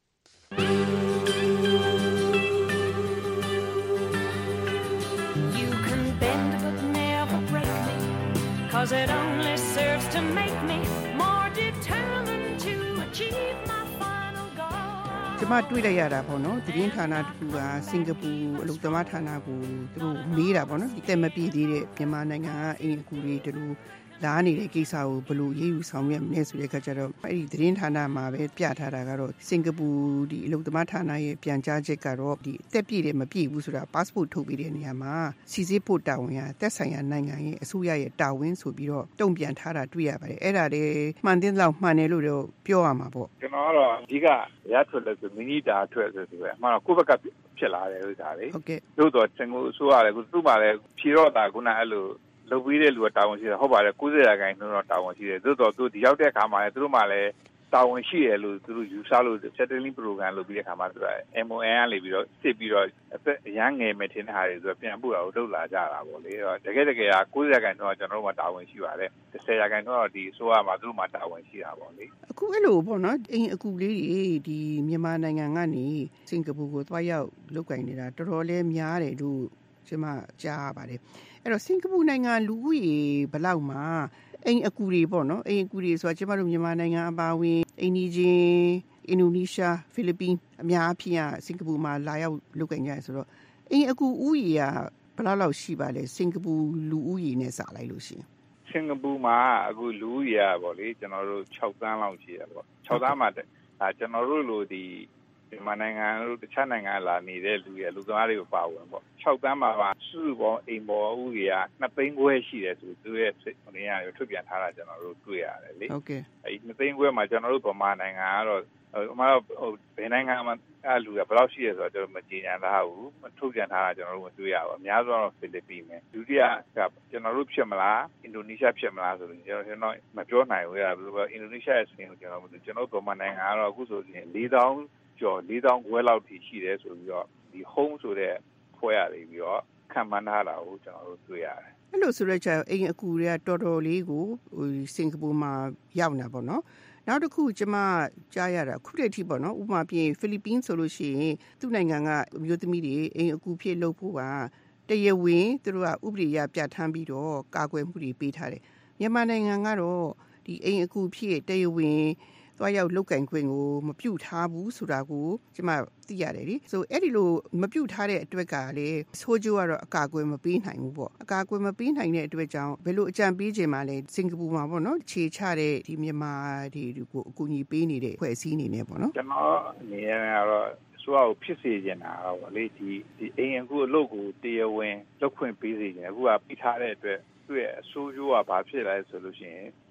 Cause it only serves to make me more determined to achieve my final goal ကျမတွေ့လိုက်ရတာပေါ့နော်သတင်းဌာနတစ်ခုကစင်ကာပူအလုပ်သမားဌာနကိုသူတို့မေးတာပေါ့နော်ဒီတက်မပြည့်သေးတဲ့မြန်မာနိုင်ငံကအိမ်အကူတွေတူလာနေတဲ့ကိစ္စကိုဘယ်လိုရေးယူဆောင်ရွက်မလဲဆိုတဲ့အခါကျတော့အဲ့ဒီသတင်းဌာနမှာပဲပြထားတာကတော့စင်ကာပူဒီအလုပ်သမားဌာနရဲ့ပြန်ကြားချက်ကတော့ဒီအသက်ပြည့်တယ်မပြည့်ဘူးဆိုတာ passport ထုတ်ပေးတဲ့နေရာမှာစီစစ်ဖို့တာဝန်ရသက်ဆိုင်ရာနိုင်ငံရဲ့အစိုးရရဲ့တာဝန်ဆိုပြီးတော့တုံ့ပြန်ထားတာတွေ့ရပါတယ်အဲ့ဒါလည်းမှန်တဲ့လောက်မှန်တယ်လို့တော့ပြောရမှာပေါ့ကျွန်တော်ကတော့အဓိကရထွက်လို့ဆိုမိနစ်တာထွက်ဆိုပြီးပဲအမှန်တော့ကိုယ့်ဘက်ကဖြစ်လာတယ်လို့ဒါလေဟုတ်ကဲ့တို့တော့စင်ကာပူအစိုးရလည်းသူ့မှာလည်းဖြေတော့တာခုနအဲ့လိုလုပ်ပြီးတဲ့လူကတာဝန်ရှိတယ်ဟုတ်ပါတယ်90%တော့တာဝန်ရှိတယ်သို့တော့သူဒီရောက်တဲ့အခါမှာလည်းသူတို့မှလည်းတာဝန်ရှိတယ်လို့သူတို့ယူဆလို့ settling program လုပ်ပြီးတဲ့အခါမှာသူက MON ကနေပြီးတော့စစ်ပြီးတော့အရန်ငယ်မဲ့ထင်တဲ့ဟာတွေဆိုပြန်ပို့တာကိုလုပ်လာကြတာပေါ့လေတကယ်က90%တော့ကျွန်တော်တို့မှတာဝန်ရှိပါတယ်10%တော့ဒီအစိုးရမှာသူတို့မှတာဝန်ရှိတာပေါ့လေအခုအဲ့လိုပေါ့နော်အိမ်အကူလေးတွေဒီမြန်မာနိုင်ငံကနေစင်ကာပူကိုသွားရောက်လုပ်ကိုင်နေတာတော်တော်လေးများတယ်လို့ကျွန်မကြားရပါတယ်အဲ့တော့စင်ကာပူနိုင်ငံလူဦးရေဘယ်လောက်မှာအိမ်အကူတွေပေါ့နော်အိမ်အကူတွေဆိုတာကျမတို့မြန်မာနိုင်ငံအပါအဝင်အိန္ဒိချင်းအင်ဒိုနီးရှားဖိလစ်ပင်းအများအပြားစင်ကာပူမှာလာရောက်လုပ်ကိုင်ကြတယ်ဆိုတော့အိမ်အကူဦးရေကဘယ်လောက်ရှိပါလဲစင်ကာပူလူဦးရေနဲ့စလိုက်လို့ရှိရင်စင်ကာပူမှာအခုလူဦးရေပေါ့လေကျွန်တော်တို့6သန်းလောက်ရှိရပေါ့6သန်းမှာကျွန်တော်တို့လိုဒီမြန်မာနိုင်ငံတို့တခြားနိုင်ငံလာနေတဲ့လူတွေလူသားတွေကိုပါဝင်ပေါ့6တန်းမှာပါစုစုပေါင်းအိမ်ပေါ်ဦးရေက2သိန်းခွဲရှိတယ်ဆိုသူရဲ့ဟိုနေရာကိုထုတ်ပြန်ထားတာကျွန်တော်တို့တွေ့ရတယ်လေဟုတ်ကဲ့အဲဒီ2သိန်းခွဲမှာကျွန်တော်တို့ဗမာနိုင်ငံကတော့ဘယ်နိုင်ငံမှာအဲ့လူကဘယ်လောက်ရှိရဆိုတော့ကျွန်တော်မကြေညာထားဘူးမထုတ်ပြန်ထားတာကျွန်တော်တို့မတွေ့ရဘူးအများဆုံးတော့ဖိလစ်ပင်းပဲဒုတိယကကျွန်တော်တို့ဖြစ်မလားအင်ဒိုနီးရှားဖြစ်မလားဆိုတော့ကျွန်တော်မပြောနိုင်ဘူးအဲ့ဒါအင်ဒိုနီးရှားရဲ့စင်ကိုကျွန်တော်ဗမာနိုင်ငံကတော့အခုဆိုရင်4000ကျော်4000ခွဲလောက်ထိရှိတယ်ဆိုပြီးတော့ဒီ home ဆိုတဲ့ဖွဲ့ရပြီးတော့ခံမှန်းထားတာကိုကျွန်တော်တို့တွေ့ရတယ်အဲ့လိုဆိုတော့ကျအိမ်အကူတွေကတော်တော်လေးကိုစင်ကာပူမှာရောက်နေတာပေါ့နော်နောက်တစ်ခုကျွန်မကြားရတာခုတည်းထိပေါ့နော်ဥပမာပြင်ဖိလစ်ပင်းဆိုလို့ရှိရင်သူ့နိုင်ငံကအမျိုးသမီးတွေအိမ်အကူဖြစ်လုပ်ဖို့ကတရားဝင်သူတို့ကဥပဒေအရပြဋ္ဌာန်းပြီးတော့ကာကွယ်မှုတွေပေးထားတယ်မြန်မာနိုင်ငံကတော့ဒီအိမ်အကူဖြစ်တရားဝင်သွားရောက်လုတ်ကင်ခွင့်ကိုမပြုတ်ထားဘူးဆိုတာကိုကျွန်မသိရတယ်လေဆိုအဲ့ဒီလိုမပြုတ်ထားတဲ့အတွက်ကလည်းဆိုးကျိုးကတော့အကာအကွယ်မပေးနိုင်ဘူးပေါ့အကာအကွယ်မပေးနိုင်တဲ့အတွက်ကြောင့်ဘယ်လိုအကြံပေးခြင်းမှလဲစင်ကာပူမှာပေါ့နော်ခြေချတဲ့ဒီမြန်မာတွေကိုအကူအညီပေးနေတဲ့ဖွဲ့စည်းနေနေပေါ့နော်ကျွန်တော်အနေနဲ့ကတော့ဆိုတော့ဖြစ်စေချင်တာတော့လေဒီအိမ်အခုအလုပ်ကိုတရားဝင်လုပ်ခွင့်ပေးစေချင်အခုကပြီးထားတဲ့အတွက်သူ့ရဲ့အဆိုးကျိုးကဘာဖြစ်လဲဆိုလို့ရှိရင်ဒီ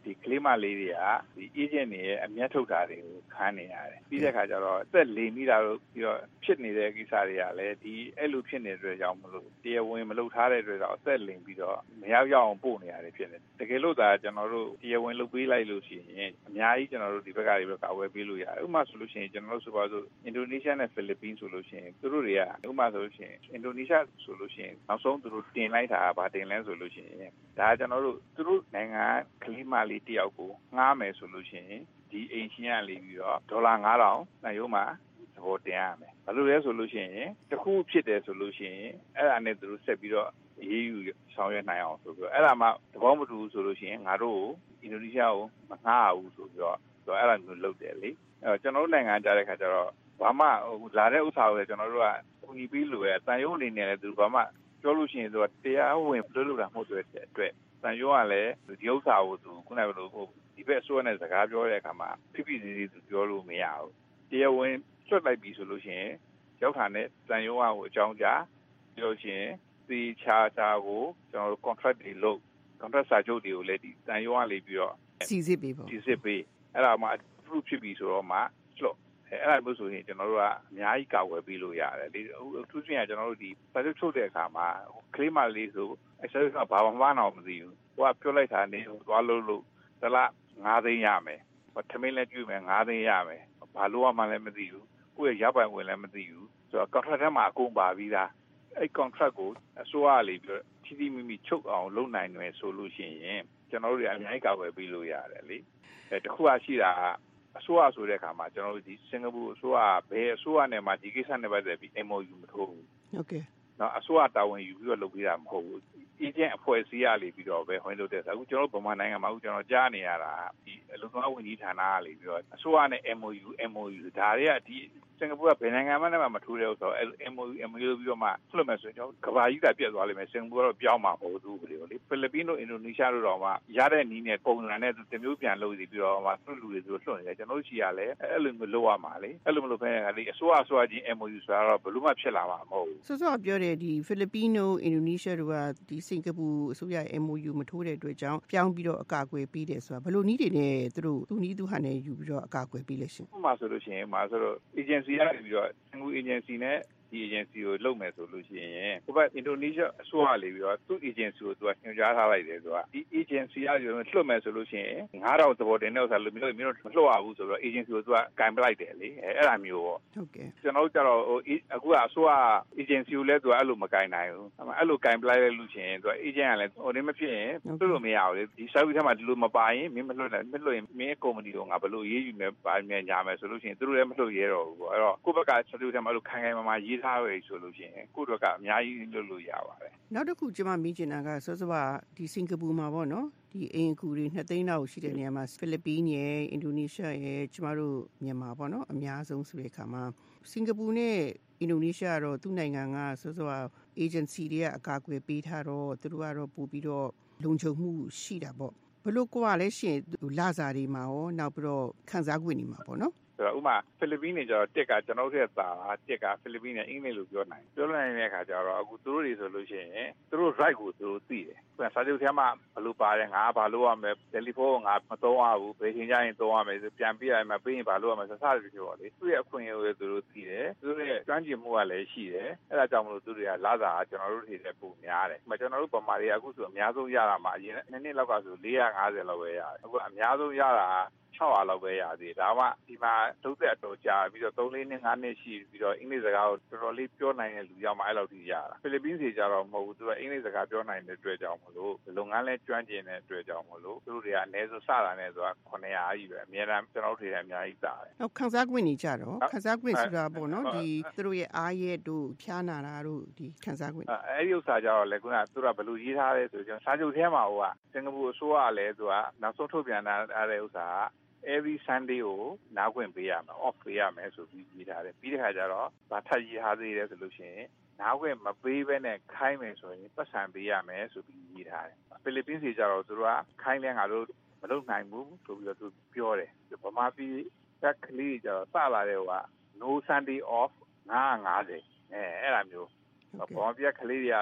ဒီကလေးမလေးတွေကဒီ agent တွေရဲ့အမျက်ထုတ်တာတွေကိုခံနေရတယ်ပြီးတဲ့အခါကျတော့အသက်လိမ်မိတာလို့ပြီးတော့ဖြစ်နေတဲ့ကိစ္စတွေကလည်းဒီအဲ့လိုဖြစ်နေတဲ့အတွက်ကြောင့်မလို့တရားဝင်မလုပ်ထားတဲ့အတွက်ကြောင့်အသက်လိမ်ပြီးတော့မရောက်အောင်ပို့နေရတယ်ဖြစ်နေတကယ်လို့ဒါကျွန်တော်တို့တရားဝင်လုပ်ပေးလိုက်လို့ရှိရင်အများကြီးကျွန်တော်တို့ဒီဘက်ကတွေပဲကာဝယ်ပေးလို့ရတယ်ဥပမာဆိုလို့ရှိရင်ကျွန်တော်တို့ဆိုပါစို့အင်ဒိုနီးရှားနဲ့ဖိလစ်ပင်းဆိုလို့ရှိရင်သူတို့တွေကဥပမာဆိုလို့ရှိရင်အင်ဒိုနီးရှားဆိုလို့ရှိရင်နောက်ဆုံးသူတို့တင်လိုက်တာဗာတင်လဲဆိုလို့ရှိရင်ဒါကျွန်တော်တို့သူတို့နိုင်ငံကလေးမလေးတယောက်ကိုငှားမယ်ဆိုလို့ရှိရင်ဒီအိမ်ရှင်ကလေးပြီးတော့ဒေါ်လာ9000နိုင်ရုံးမှာသဘောတင်ရမယ်ဘာလို့လဲဆိုလို့ရှိရင်တခုဖြစ်တယ်ဆိုလို့ရှိရင်အဲ့ဒါနဲ့သူတို့ဆက်ပြီးတော့ရေးယူဆောင်ရွက်နိုင်အောင်ဆိုပြီးတော့အဲ့ဒါမှသဘောမတူဆိုလို့ရှိရင်ငါတို့အင်ဒိုနီးရှားကိုမငှားဘူးဆိုပြီးတော့အဲ့ဒါမျိုးလုပ်တယ်လေကျွန်တော်တို့နိုင်ငံကြားတဲ့ခါကျတော့ဘာမှလာတဲ့ဥစ္စာကိုကျွန်တော်တို့ကကူညီပြီးလို့ရတန်ရုံးအနေနဲ့လည်းသူဘာမှပြောလို့ရှိရင်သူကတရားဝင်လုပ်တာမဟုတ်တဲ့အတွက်တန်ရုံးကလည်းဒီဥစ္စာကိုသူခုနကလိုဒီဘက်အစိုးရနဲ့စကားပြောတဲ့အခါမှာဖိဖိစီစီသူပြောလို့မရဘူးတရားဝင်လွှတ်လိုက်ပြီဆိုလို့ရှိရင်ရောက်တာနဲ့တန်ရုံးကိုအကြောင်းကြားပြောရှင်ဒီချာကိုကျွန်တော်တို့ contract တွေလုပ် contract စာချုပ်တွေကိုလည်းဒီတန်ရုံးကလေးပြီးတော့စီစစ်ပေးပေါ့စီစစ်ပေးအဲ့ဒါမှ proof ဖြစ်ပြီဆိုတော့မှလွှတ်အဲ့ဒါမျိုးဆိုရင်ကျွန်တော်တို့ကအများကြီးကာဝယ်ပေးလို့ရတယ်ဒီသူချင်းကကျွန်တော်တို့ဒီစာချုပ်ချုပ်တဲ့အခါမှာ claim လေးဆိုအဲ့စာချုပ်ကဘာမှမအောင်မသိဘူးဟိုကပြောလိုက်တာနေသွားလို့တလား9သိန်းရမယ်ထမင်းလည်းကျွေးမယ်9သိန်းရမယ်ဘာလို့မှလည်းမသိဘူးကိုယ့်ရဲ့ရပိုင်ဝင်လည်းမသိဘူးဆိုတော့ contract ထဲမှာအကုန်ပါပြီးသားအဲ့ contract ကိုအစိုးရလေးပြီးထိထိမိမိချုပ်အောင်လုပ်နိုင်တယ်ဆိုလို့ရှိရင်ကျွန်တော်တို့အများကြီးကာဝယ်ပေးလို့ရတယ်လေတခုအရှိတာအစိုးရဆိုတဲ့အခါမှာကျွန်တော်တို့ဒီစင်ကာပူအစိုးရဘယ်အစိုးရနဲ့မှဒီကိစ္စနဲ့ပတ်သက်ပြီး MOU မထိုးဘူးဟုတ်ကဲ့နော်အစိုးရတာဝန်ယူပြီးတော့လုပ်ပေးတာမဟုတ်ဘူး agent အဖွဲ့အစည်းရလေပြီးတော့ပဲဟိုင်းလုပ်တဲ့အခုကျွန်တော်တို့ဗမာနိုင်ငံမှာအခုကျွန်တော်ကြားနေရတာဒီအလုံသမားဝန်ကြီးဌာနကလေပြီးတော့အစိုးရနဲ့ MOU ဒါတွေကဒီစင်ကာပူကဘယ်နိုင်ငံမှမထိုးတဲ့ဥစ္စာအဲ့ MOU ပြီးတော့မှလွှတ်မယ်ဆိုရင်ကျွန်တော်ကဘာကြီးတာပြတ်သွားလိမ့်မယ်စင်ကာပူကတော့ပြောင်းမှာမဟုတ်ဘူးလေဖိလစ်ပင်းတို့အင်ဒိုနီးရှားတို့တော့မှရတဲ့နည်းနဲ့ပုံစံနဲ့တမျိုးပြန်လုပ်ပြီးတော့မှသူ့လူတွေသူလွှတ်နေတယ်ကျွန်တော်တို့ရှိရလဲအဲ့လိုမျိုးလုပ်ရမှာလေအဲ့လိုမလုပ်ဘဲလေအစိုးရချင်း MOU ဆိုတာတော့ဘယ်လို့မှဖြစ်လာမှာမဟုတ်ဘူးစောပြောတယ်ဒီဖိလစ်ပင်းတို့အင်ဒိုနီးရှားတို့ကဒီစင်ကာပူအစိုးရ MOU မထိုးတဲ့အတွက်ကြောင့်ပြောင်းပြီးတော့အကာအကွယ်ပေးတယ်ဆိုတာဘယ်လိုနည်းတွေနဲ့သူတို့သူနည်းသူဟန်နဲ့ယူပြီးတော့အကာအကွယ်ပေးလဲရှင်ဥပမာဆိုလို့ရှိရင်ဆိုတော့ agency ရပြီးတော့စင်ကာပူ agency နဲ့ဒီ agency ကိုလုပ်မယ်ဆိုလို့ရှိရင်ဟိုဘက်အင်ဒိုနီးရှားအစိုးရလေးပြီးတော့သူ့ agency ကိုသူကညွှန်ကြားထားလိုက်တယ်ဆိုတာဒီ agency ကလွှတ်မယ်ဆိုလို့ရှိရင်9000သဘောတင်တဲ့ဥစ္စာလို့မျိုးမလွှတ်ရဘူးဆိုတော့ agency ကိုသူကကင်ပလိုက်တယ်လေအဲ့ဒါမျိုးပေါ့ဟုတ်ကဲ့ကျွန်တော်တို့ကြတော့အခုကအစိုးရ agency ကိုလည်းသူကအဲ့လိုမကင်နိုင်ဘူးအဲ့လိုကင်ပလိုက်လိုက်လို့ရှိရင်သူက agent ကလည်းဟိုနေမဖြစ်ရင်သူ့လိုမရဘူးလေဒီ service ထဲမှာဒီလိုမပါရင်မင်းမလွှတ်နိုင်မလွှတ်ရင်မင်းကုမ္ပဏီကငါဘယ်လိုရေးယူမယ်ပါမယ်ညာမယ်ဆိုလို့ရှိရင်သူတို့လည်းမလွှတ်ရဲတော့ဘူးပေါ့အဲ့တော့ကိုယ့်ဘက်က service ထဲမှာအဲ့လိုခိုင်မာရေးထားရဆိုလို့ရှိရင်ကိုယ့်တို့ကအများကြီးလုပ်လို့ရပါတယ်နောက်တစ်ခုကျွန်မမေးချင်တာကစောစောကဒီစင်ကာပူမှာပေါ့နော်ဒီအိမ်ကူတွေ2သိန်းလောက်ရှိတဲ့နေရာမှာဖိလစ်ပင်းရယ်အင်ဒိုနီးရှားရယ်ကျမတို့မြန်မာပေါ့နော်အများဆုံးဆိုတဲ့အခါမှာစင်ကာပူနဲ့အင်ဒိုနီးရှားကတော့သူ့နိုင်ငံကစောစောက agency တွေကအကာအကွယ်ပေးထားတော့သူတို့ကတော့ပို့ပြီးတော့လုံခြုံမှုရှိတာပေါ့ဘယ်လိုကွာလဲရှင်လစာတွေမှာရောနောက်ပြီးတော့ခံစား권တွေမှာပေါ့နော်ဆိုတော့ဥမာဖိလစ်ပင်းတွေကျတော့တက်ကကျွန်တော်တို့ရဲ့သားတက်ကဖိလစ်ပင်းနဲ့အင်္ဂလိပ်လိုပြောနိုင်တဲ့အခါကျတော့အခုသူတို့တွေဆိုလို့ရှိရင်သူတို့ right ကိုသူတို့သိတယ်။စာချုပ်ထဲမှာဘယ်လိုပါတယ်ငါဘာလို့ရမယ်တယ်လီဖုန်းကိုငါမသုံးရဘူးဘယ်ချိန်ကျရင်သုံးရမယ်ပြန်ပြရမယ်ပြီးရင်ဘာလို့ရမယ်စသဖြင့်ပြောလေသူ့ရဲ့အခွင့်အရေးကိုသူတို့သိတယ်သူတို့ရဲ့ကျွမ်းကျင်မှုကလည်းရှိတယ်အဲ့ဒါကြောင့်မလို့သူတွေကလာစာကျွန်တော်တို့တွေလည်းပုံများတယ်။ကျွန်တော်တို့ဗမာတွေကအခုဆိုအများဆုံးရတာမှာအရင်နှစ်လောက်ကဆို450လောက်ပဲရတယ်အခုအများဆုံးရတာ600လောက်ပဲရသေးတယ်ဒါမှဒီမှာတုတ်သက်အတော်ကြာပြီးတော့3-4နှစ်5နှစ်ရှိပြီးတော့အင်္ဂလိပ်စကားကိုတော်တော်လေးပြောနိုင်တဲ့လူရောက်မှအဲ့လောက်ထိရတာဖိလစ်ပင်းစီကြတော့မဟုတ်ဘူးသူကအင်္ဂလိပ်စကားပြောနိုင်တဲ့အတွက်ကြောင့်မလို့လုပ်ငန်းလဲကျွမ်းကျင်တဲ့အတွက်ကြောင့်မလို့သူတို့တွေကအနည်းဆုံးစတာနဲ့ဆိုတာ900ကြီးပဲအများအားကျွန်တော်တို့တွေအများကြီးတာတယ်နောက်ခံစား권တွေကြတော့ခံစား권ဆိုတာပေါ့နော်ဒီသူတို့ရဲ့အားရဲတို့ဖျားနာတာတို့ဒီခံစား권 အဲ့ဒီဥစ္စာကြတော့လေခုနကသူတို့ကဘယ်လိုရေးထားလဲဆိုကျွန်တော်စာချုပ်ထဲမှာဟိုကစင်ကာပူအစိုးရကလည်းသူကနောက်ဆုံးထုတ်ပြန်ထားတဲ့ဥစ္စာevery Sunday ကိုနားခွင့်ပေးရမယ် off ပေးရမယ်ဆိုပြီးရေးထားတယ်ပြီးတဲ့ခါကျတော့ဗာထပ်ရေးထားသေးတယ်ဆိုလို့ရှိရင်နားခွင့်မပေးဘဲနဲ့ခိုင်းမယ်ဆိုရင်ပတ်စံပေးရမယ်ဆိုပြီးရေးထားတယ်ဖိလစ်ပင်းစီကျတော့သူတို့ကခိုင်းလဲငါတို့မလုပ်နိုင်ဘူးဆိုပြီးတော့သူပြောတယ်ဗမာပြည်ကကလေးကျတော့စလာတဲ့ဟိုက no Sunday off 950အဲ့ဒါမျိုးဗမာပြည်ကကလေးတွေကလည်း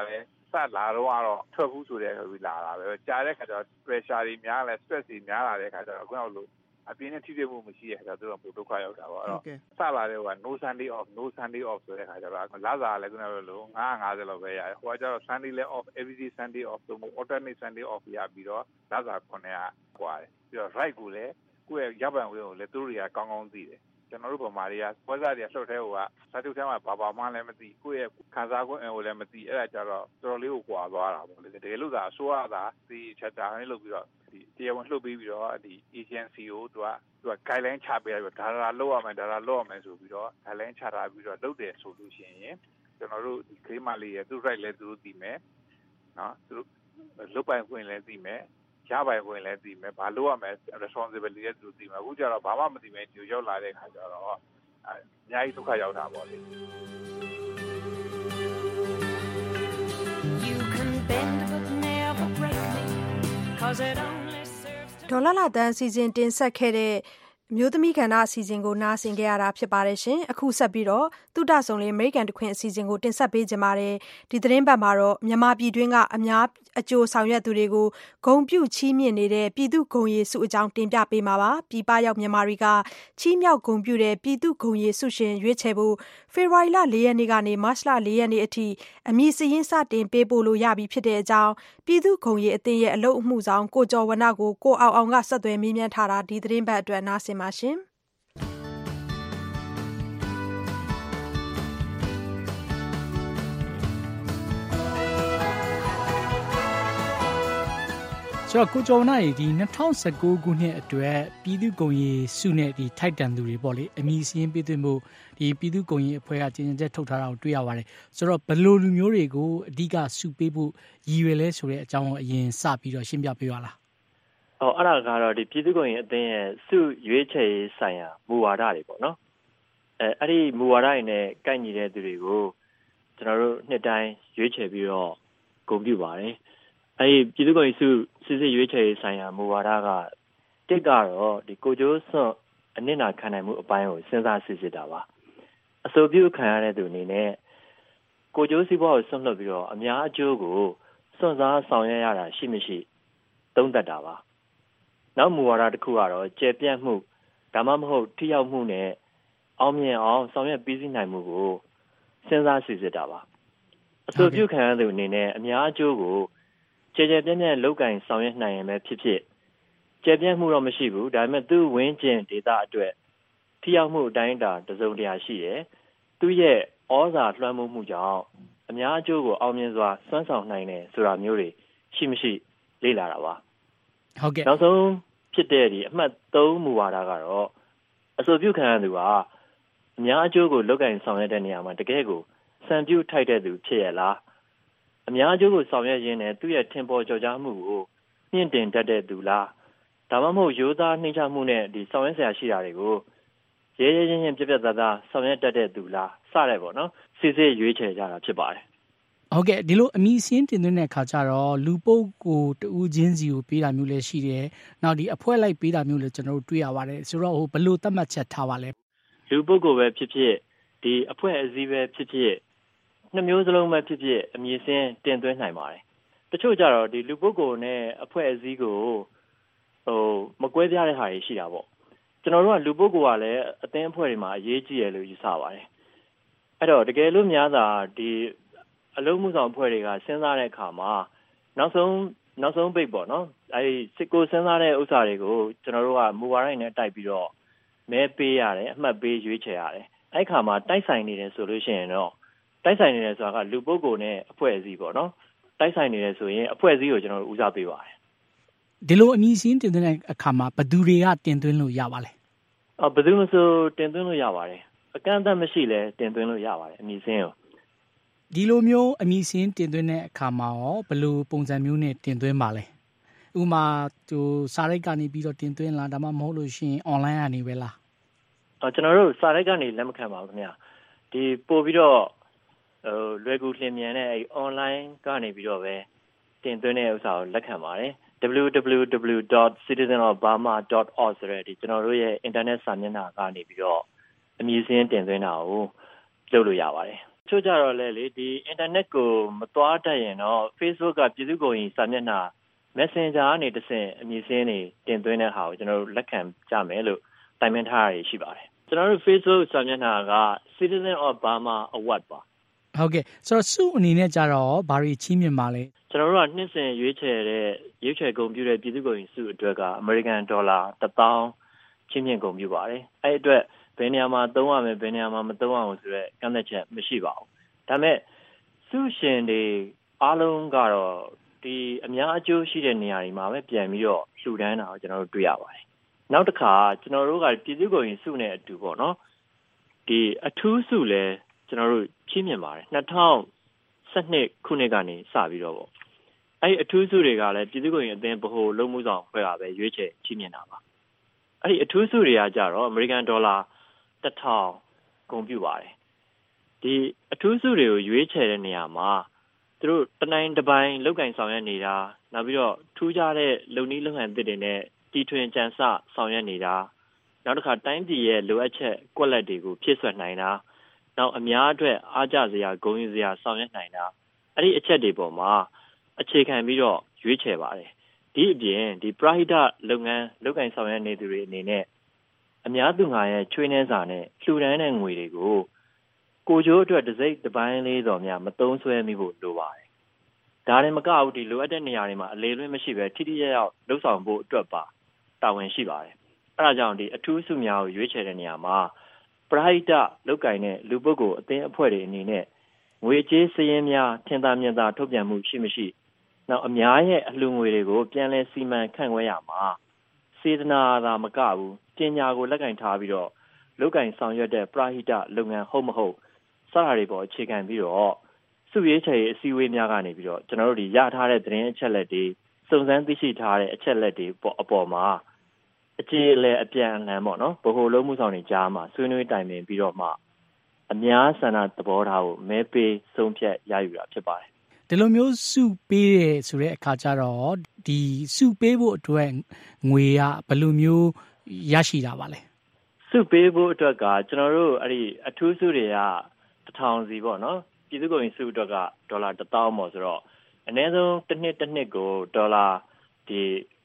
စလာတော့ထွက်ဘူးဆိုတဲ့ခါလာတာပဲကြားတဲ့ခါကျတော့ pressure တွေများလဲ stress တွေများလာတဲ့ခါကျတော့ခုနကလိုအပြင်းနဲ့ထိတွေ့မှုမရှိတဲ့ခါကျတော့သူတို့ကပိုဒုက္ခရောက်တာပေါ့အဲ့တော့စလာတဲ့ဟိုက no Sunday off ဆိုတဲ့ခါကျတော့လာစားလဲခုနကလို950လောက်ပဲရတယ်ဟိုကကျတော့ Sunday လဲ off every Sunday off ဆိုမို့ alternate Sunday off ရပြီးတော့လာစား900กว่าတယ်ပြီးတော့ right ကိုလည်းကိုယ့်ရဲ့ရပ်ပံဝင်ကိုလည်းသူတို့တွေကကောင်းသိတယ်ကျွန်တော်တို့ဗမာတွေကပွဲစားတွေကလှုပ်ထဲဟိုကစာချုပ်ထဲမှာဘာမှလည်းမသိကိုယ့်ရဲ့ခံစား권ကိုလည်းမသိအဲ့ဒါကြတော့တော်တော်လေးကိုကွာသွားတာပေါ့လေတကယ်လို့သာအစိုးရသာဒီချက်တာဟင်းလုပ်ပြီးတော့ဒီတရားဝင်လှုပ်ပြီးတော့ဒီ agency ကိုသူက guideline ချပေးလိုက်ပြီးဒါလုပ်ရမယ်ဆိုပြီးတော့ guideline ချထားပြီးတော့လုပ်တယ်ဆိုလို့ရှိရင်ကျွန်တော်တို့ဒီ grade မလေးရဲ့သူ right လဲသူတို့သိမယ်နော်သူတို့လုပ်ပိုင်ခွင့်လည်းသိမယ်ရပိုင်ခွင့်လည်းသိမယ်ဘာလုပ်ရမလဲ responsibility လည်းသူသိမယ်အခုကျတော့ဘာမှမသိမဲဒီရောက်လာတဲ့ခါကျတော့အများကြီးဒုက္ခရောက်တာပေါ့လေ You can bend but never break me cause it only serves to ဒေါ်လာတန်းစီစဉ်တင်ဆက်ခဲ့တဲ့အမျိုးသမီးကဏ္ဍအစီအစဉ်ကိုနားဆင်ကြရတာဖြစ်ပါတယ်ရှင်အခုဆက်ပြီးတော့သုတဆုံလေးအမေရိကန်တခွင်အစီအစဉ်ကိုတင်ဆက်ပေးကြပါတယ်ဒီသတင်းပတ်မှာတော့မြန်မာပြည်တွင်းကအများအကျိုးဆောင်ရွက်သူတွေကိုဂုဏ်ပြုချီးမြှင့်နေတဲ့ပြည်သူ့ဂုဏ်ရည်ဆုအကြောင်းတင်ပြပေးမှာပါပြည်ပရောက်မြန်မာတွေကချီးမြှောက်ဂုဏ်ပြုတဲ့ပြည်သူ့ဂုဏ်ရည်ဆုရှင်ရွေးချယ်ဖို့ဖေဖော်ဝါရီလ4ရက်နေ့ကနေမတ်လ4ရက်နေ့အထိအမည်စရင်းစတင်ပေးပို့လို့ရပြီဖြစ်တဲ့အကြောင်းပြည်သူ့ဂုဏ်ရည်အသင်းရဲ့အလုပ်အမှုဆောင်ကိုကျော်ဝဏ္ဏကိုကိုအောင်ကဆက်သွယ်မေးမြန်းထားတာဒီသတင်းပတ်အတွက်နားဆင်ပါရှင်ဆိုတော့ကိုကျော်နာရီဒီ2019ခုနှစ်အတွက်ပြည်သူ့ဂုဏ်ရည်ဆုနဲ့ဒီထိုက်တန်သူတွေပေါ့လေအမည်စရင်းပေးသွင်းမှုဒီပြည်သူ့ဂုဏ်ရည်အဖွဲ့ကကြေညာချက်ထုတ်ထားတာကိုတွေ့ရပါတယ်ဆိုတော့ဘယ်လိုလူမျိုးတွေကိုအဓိကဆုပေးဖို့ရည်ရွယ်လဲဆိုတဲ့အကြောင်းကိုအရင်စပြီးတော့ရှင်းပြပေးပါလားအဲ့ဒါကတော့ဒီပြည်သူ့ဂုဏ်ရည်အသင်းရဲ့ဆုရွေးချယ်ရေးဆိုင်ရာမူဝါဒတွေပေါ့နော်အဲ့ဒီမူဝါဒတွေနဲ့ကိုက်ညီတဲ့သူတွေကိုကျွန်တော်တို့နှစ်တိုင်းရွေးချယ်ပြီးတော့ဂုဏ်ပြုပါတယ်အဲ့ဒီပြည်သူ့ဂုဏ်ရည်ဆုစစ်စစ်ရွေးချယ်ရေးဆိုင်ရာမူဝါဒကတစ်ကတော့ဒီကိုကျိုးစွန့်အနစ်နာခံနိုင်မှုအပိုင်းကိုစဉ်းစားစစ်တာပါအဆိုပြုခံရတဲ့သူအနေနဲ့ကိုကျိုးစီးပွားကိုဆွန့်လွတ်ပြီးတော့အများအကျိုးကိုစွန့်စားဆောင်ရွက်ရတာရှိမရှိသုံးသပ်တာပါနောက်မူဝါဒတစ်ခုကတော့ကျေပြန့်မှုဒါမှမဟုတ်ထိရောက်မှုနဲ့အောင်မြင်အောင်ဆောင်ရွက်ပြီးစီးနိုင်မှုကိုစဉ်းစားစစ်တာပါအဆိုပြုခံရတဲ့သူအနေနဲ့အများအကျိုးကိုကျေပြန့်လောက်ကင်ဆောင်ရွက်နိုင်ရင်ပဲဖြစ်ဖြစ်ကျေပြန့်မှုတော့မရှိဘူးဒါပေမဲ့သူ့ဝင်းကျင်ဒေတာအတွက်ထိရောက်မှုအတိုင်းအတာတစုံတရာရှိတယ်သူ့ရဲ့ဩဇာလွှမ်းမိုးမှုကြောင့်အများအကျိုးကိုအောင်မြင်စွာစွမ်းဆောင်နိုင်တယ်ဆိုတာမျိုးတွေရှိမရှိလေ့လာတာပါဟုတ်ကဲ့နောက်ဆုံးဖြစ်တဲ့ဒီအမှတ်3မူဝါဒကတော့အဆိုပြုခံရသူကအများအကျိုးကိုလောက်ကင်ဆောင်ရွက်တဲ့နေရာမှာတကယ်ကိုစံပြုထိုက်တဲ့သူဖြစ်ရလားအများအကျိုးကိုဆောင်ရွက်ရင်းနဲ့သူ့ရဲ့ထင်ပေါ်ကျော်ကြားမှုကိုမြင့်တင်တတ်တဲ့သူလားဒါမှမဟုတ်ရိုးသားနှိမ့်ချမှုနဲ့ဒီဆောင်ရွက်ဆရာရှိတာတွေကိုရဲရဲချင်းချင်းပြပြသားသားဆောင်ရွက်တတ်တဲ့သူလားစတဲ့ပေါ့နော်စစ်စစ်ရွေးချယ်ကြတာဖြစ်ပါတယ်ဟုတ်ကဲ့ဒီလိုအမည်စင်းတင်သွင်းတဲ့အခါကျတော့လူပုဂ္ဂိုလ်တူးချင်းစီကိုပေးတာမျိုးလည်းရှိတယ်နောက်ဒီအဖွဲ့လိုက်ပေးတာမျိုးလည်းကျွန်တော်တို့တွေ့ရပါတယ်ဆိုတော့ဘယ်လိုသတ်မှတ်ချက်ထားပါလဲလူပုဂ္ဂိုလ်ပဲဖြစ်ဖြစ်ဒီအဖွဲ့အစည်းပဲဖြစ်ဖြစ်နှစ်မျိုးစလုံးပဲဖြစ်ဖြစ်အမည်စင်းတင်သွင်းနိုင်ပါတယ်တချို့ကြတော့ဒီလူပုဂ္ဂိုလ်နဲ့အဖွဲ့အစည်းကိုမကွဲပြားတဲ့ဟာတွေရှိတာပေါ့ကျွန်တော်တို့ကလူပုဂ္ဂိုလ်ကလည်းအသင်းအဖွဲ့တွေမှာအရေးကြီးတယ်လို့ယူဆပါတယ်အဲ့တော့တကယ်လို့များသာဒီအလုံးမှုဆောင်အဖွဲ့တွေကစဉ်းစားတဲ့အခါမှာနောက်ဆုံးပိတ်ပေါ့နော်အဲဒီစစ်ကိုစဉ်းစားတဲ့ဥစ္စာတွေကိုကျွန်တော်တို့ကမူဝါဒနဲ့တိုက်ပြီးတော့မဲပေးရတယ်အမှတ်ပေးရွေးချယ်ရတယ်အဲ့ခါမှာတိုက်ဆိုင်နေတယ်ဆိုလို့ရှိရင်တော့တိုက်ဆိုင်နေတယ်ဆိုတာကလူပုဂ္ဂိုလ်နဲ့အဖွဲ့အစည်းပေါ့နော်တိုက်ဆိုင်နေတယ်ဆိုရင်အဖွဲ့အစည်းကိုကျွန်တော်တို့ဦးစားပေးပါတယ်ဒီလိုအမည်စင်းတင်သွင်းတဲ့အခါမှာဘယ်သူတွေကတင်သွင်းလို့ရပါလဲဘယ်သူမှဆိုတင်သွင်းလို့ရပါတယ်အကန့်အသတ်မရှိလဲတင်သွင်းလို့ရပါတယ်အမည်စင်းကိုဒီလိုမျိုးအမည်စင်းတင်သွင်းတဲ့အခါမှာရောဘယ်လိုပုံစံမျိုးနဲ့တင်သွင်းပါလဲဥပမာစာရိုက်ကနေပြီးတော့တင်သွင်းလားဒါမှမဟုတ်လို့ရှိရင် online ကနေပဲလားကျွန်တော်တို့စာရိုက်ကနေလက်မခံပါဘူးခင်ဗျာဒီပို့ပြီးတော့လွယ်ကူလျင်မြန်တဲ့အဲ့ online ကနေပြီးတော့ပဲတင်သွင်းတဲ့ဥစ္စာကိုလက်ခံပါတယ်www.citizenofburma.org ဆိုတဲ့ဒီကျွန်တော်တို့ရဲ့ internet စာမျက်နှာကနေပြီးတော့အမည်စင်းတင်သွင်းတာကိုလုပ်လို့ရပါတယ်ချို့ကြတော့လေဒီ internet ကိုမသွားတတ်ရင်တော့ Facebook ကပြည်သူ့ကိုယ်ရင်စာမျက်နှာ Messenger ကနေတဆင့်အမည်စင်းတွေတင်သွင်းတဲ့ဟာကိုကျွန်တော်တို့လက်ခံကြမယ်လို့တိုင်ပင်ထားရရှိပါတယ်ကျွန်တော်တို့ Facebook စာမျက်နှာက Citizen of Burma Award ပါဟုတ်ကဲ့ဆိုတော့စုအနေနဲ့ကြတော့ဘာတွေချီးမြှင့်ပါလဲကျွန်တော်တို့ကနှစ်စဉ်ရွေးချယ်ဂုဏ်ပြုတဲ့ပြည်သူ့ကိုယ်ရင်စုအတွက်က American Dollar 1000ချီးမြှင့်ဂုဏ်ပြုပါတယ်အဲ့အတွက်ဘယ်နေရာမှာသုံးရမယ်ဘယ်နေရာမှာမသုံးရအောင်ဆိုတဲ့ကန့်သတ်ချက်မရှိပါဘူးဒါပေမဲ့စုရှင်တွေအားလုံးကတော့ဒီအများအကျိုးရှိတဲ့နေရာတွေမှာပဲပြန်ပြီးတော့လှူဒန်းတာကိုကျွန်တော်တို့တွေ့ရပါတယ်နောက်တစ်ခါကျွန်တော်တို့ကပြည်သူ့ကိုယ်ရင်စုနဲ့အတူပေါ့နော်ဒီအထူးစုလဲကျွန်တော်တို့ချီးမြှင့်ပါတယ်2012ခုနှစ်ကနေစပြီးတော့ပေါ့အဲ့ဒီအထူးစုတွေကလည်းပြည်သူ့ကိုယ်ရင်အသင်းဗဟိုလုံမှုဆောင်ဖွဲ့တာပဲရွေးချယ်ချီးမြှင့်တာပါအဲ့ဒီအထူးစုတွေကကြတော့ American Dollar 1000ဂုဏ်ပြုပါတယ်ဒီအထူးစုတွေကိုရွေးချယ်တဲ့နေရာမှာသူတို့တနိုင်တစ်ပိုင်းလောက်ကင်ဆောင်ရွက်နေတာနောက်ပြီးတော့ထူးခြားတဲ့လုံနည်းလုံဟန်သစ်တွေနဲ့တီထွင်ကြံစဆောင်ရွက်နေတာနောက်တစ်ခါတိုင်းပြည်ရဲ့လိုအပ်ချက်ကွက်လက်တွေကိုဖြည့်ဆွတ်နိုင်တာနောက်အများအတွက်အားကျစရာဂုဏ်ယူစရာဆောင်ရွက်နိုင်တာအဲ့ဒီအချက်တွေပေါ်မှာအခြေခံပြီးတော့ရွေးချယ်ပါတယ်ဒီအပြင်ဒီပရဟိတလုပ်ငန်းလောက်ကင်ဆောင်ရွက်နေသူတွေအနေနဲ့အများသူငါရဲ့ချွေးနှဲစာနဲ့လှူဒန်းတဲ့ငွေတွေကိုကိုကျိုးအတွက်တစ်စိတ်တစ်ပိုင်းလေးတော်များမသုံးဆွဲမိဖို့လိုပါတယ်ဒါလည်းမကဘူးဒီလိုအပ်တဲ့နေရာတွေမှာအလေလွင့်မရှိပဲထိထိရောက်ရောက်လှုပ်ဆောင်ဖို့အတွက်ပါတာဝန်ရှိပါတယ်အဲဒါကြောင့်ဒီအထူးစုများကိုရွေးချယ်တဲ့နေရာမှာပရဟိတလောက်ကင်တဲ့လူပုဂ္ဂိုလ်အသင်းအဖွဲ့တွေအနေနဲ့ငွေကြေးစည်းရင်းများထင်သာမြင်သာထုတ်ပြန်မှုရှိမရှိနောက်အများရဲ့အလှူငွေတွေကိုပြန်လည်စီမံခန့်ခွဲရမှာစေတနာသာမကဘူးပညာကိုလက်ကင်ထားပြီးတော့လောက်ကင်ဆောင်ရွက်တဲ့ပရဟိတလုပ်ငန်းဟုတ်မဟုတ်စတာတွေပေါ်အခြေခံပြီးတော့စုရေးချယ်ရေးအစည်းအဝေးများကနေပြီးတော့ကျွန်တော်တို့ဒီရထားတဲ့သတင်းအချက်လက်တွေစုံစမ်းသိရှိထားတဲ့အချက်လက်တွေအပေါ်မှာအကျေအလည်အပြန်အလှန်ပေါ့နော်ဗဟိုလုံးမှုဆောင်တွေကြားမှာဆွေးနွေးတိုင်ပင်ပြီးတော့မှအများဆန္ဒသဘောထားကိုမဲပေးဆုံးဖြတ်ရယူတာဖြစ်ပါတယ်ဒီလိုမျိုးစုပေးတယ်ဆိုတဲ့အခါကျတော့ဒီစုပေးဖို့အတွက်ငွေကဘယ်လိုမျိုးရရှိတာပါလဲစုပေးဖို့အတွက်ကကျွန်တော်တို့အဲ့ဒီအထူးစုတွေက1000စီပေါ့နော်ပြည်သူ့ကိုယ်ရင်စုအတွက်ကဒေါ်လာ1000ပေါ့ဆိုတော့အနည်းဆုံးတစ်နှစ်ကိုဒေါ်လာဒီ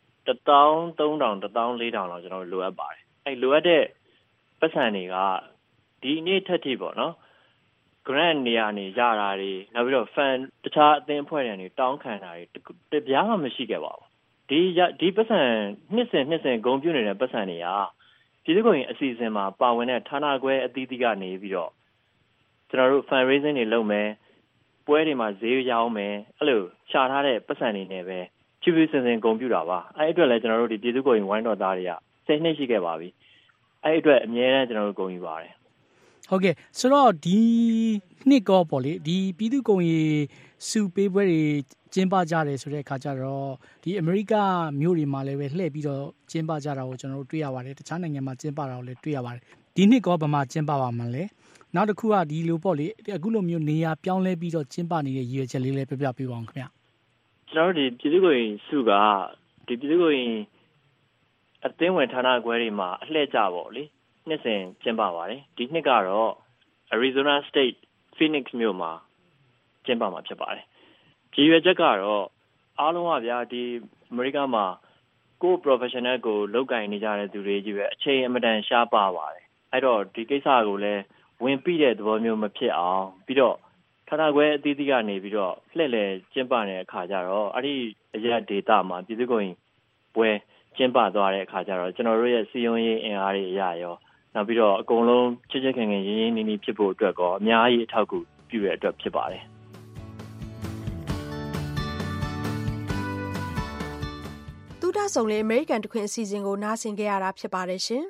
13000 14000လောက်ကျွန်တော်တို့လိုအပ်ပါတယ်အဲ့လိုအပ်တဲ့ပတ်စံတွေကဒီနေ့ထက်ထိပေါ့နော် grant နေရာနေရတာတွေနောက်ပြီးတော့ fund တခြားအသင်းအဖွဲ့တွေကနေတောင်းခံတာတွေတပြားမှမရှိခဲ့ပါဘူးဒီပတ်စံနှစ်စဉ်ဂုဏ်ပြုနေတဲ့ပတ်စံတွေကပြည်သူ့ကိုယ်ရင်အစီအစဉ်မှာပါဝင်တဲ့ဌာနခွဲအသီးသီးကနေပြီးတော့ကျွန်တော်တို့ fundraising တွေလုပ်မယ်ပွဲတွေမှာဈေးရောင်းမယ်အဲ့လိုရှာထားတဲ့ပတ်စံတွေနဲ့ပဲဖြည်းဖြည်းစင်စင်ဂုဏ်ပြုတာပါအဲ့အတွက်လည်းကျွန်တော်တို့ဒီပြည်သူ့ကိုယ်ရင်ဝိုင်းတော်သားတွေက10နှစ်ရှိခဲ့ပါပြီအဲ့အတွက်အများနဲ့ကျွန်တော်တို့ဂုဏ်ယူပါတယ်ဟုတ်ကဲ့ဆိုတော့ဒီနှစ်ကောပေါ့လေဒီပြည်သူ့ကိုယ်ရင်စုပေးပွဲတွေကျင်းပကြတယ်ဆိုတဲ့အခါကျတော့ဒီအမေရိကမြို့တွေမှာလည်းပဲလှည့်ပြီးတော့ကျင်းပကြတာကိုကျွန်တော်တို့တွေ့ရပါတယ်တခြားနိုင်ငံမှာကျင်းပတာကိုလည်းတွေ့ရပါတယ်ဒီနှစ်ကောဗမာကျင်းပပါမှလဲနောက်တစ်ခုကဒီလိုပေါ့လေအခုလိုမျိုးနေရာပြောင်းလဲပြီးတော့ကျင်းပနေတဲ့ရည်ရွယ်ချက်လေးလည်းပြပြပေးပါအောင်ခင်ဗျကျွန်တော်တို့ဒီပြည်သူ့ကိုယ်ရင်စုကဒီပြည်သူ့ကိုယ်ရင်အသင်းဝင်ဌာနခွဲတွေမှာအလှည့်ကျပေါ့လေနှစ်စဉ်ကျင်းပပါတယ်ဒီနှစ်ကတော့ Arizona State Phoenix မြို့မှာကျင်းပမှာဖြစ်ပါတယ်ရည်ရွယ်ချက်ကတော့အားလုံးကဗျာဒီအမေရိကမှာကိုယ် professional ကိုလောက်ကင်နေကြတဲ့သူတွေကြီးပဲအချိန်အမတန်ရှားပါပါတယ်အဲ့တော့ဒီကိစ္စကိုလည်းဝင်ပြီးတဲ့သဘောမျိုးမဖြစ်အောင်ပြီးတော့ဌာနခွဲအသီးသီးကနေပြီးတော့လှည့်လည်ကျင်းပနေတဲ့အခါကျတော့အဲ့ဒီအရာဒေတာမှာပြည်သူ့ကိုယ်ရင်ပွဲကျင်းပသွားတဲ့အခါကျတော့ကျွန်တော်တို့ရဲ့စီယုံရေးအင်အားတွေအရာရောနောက်ပြီးတော့အကုန်လုံးချစ်ချစ်ခင်ခင်ရင်းရင်းနှီးနှီးဖြစ်ဖို့အတွက်ကောအများကြီးအထောက်အကူပြုရတဲ့အတွက်ဖြစ်ပါတယ်တူတာဆောင်လေ American တခွင်အစီအစဉ်ကိုနားဆင်ကြရတာဖြစ်ပါတယ်ရှင်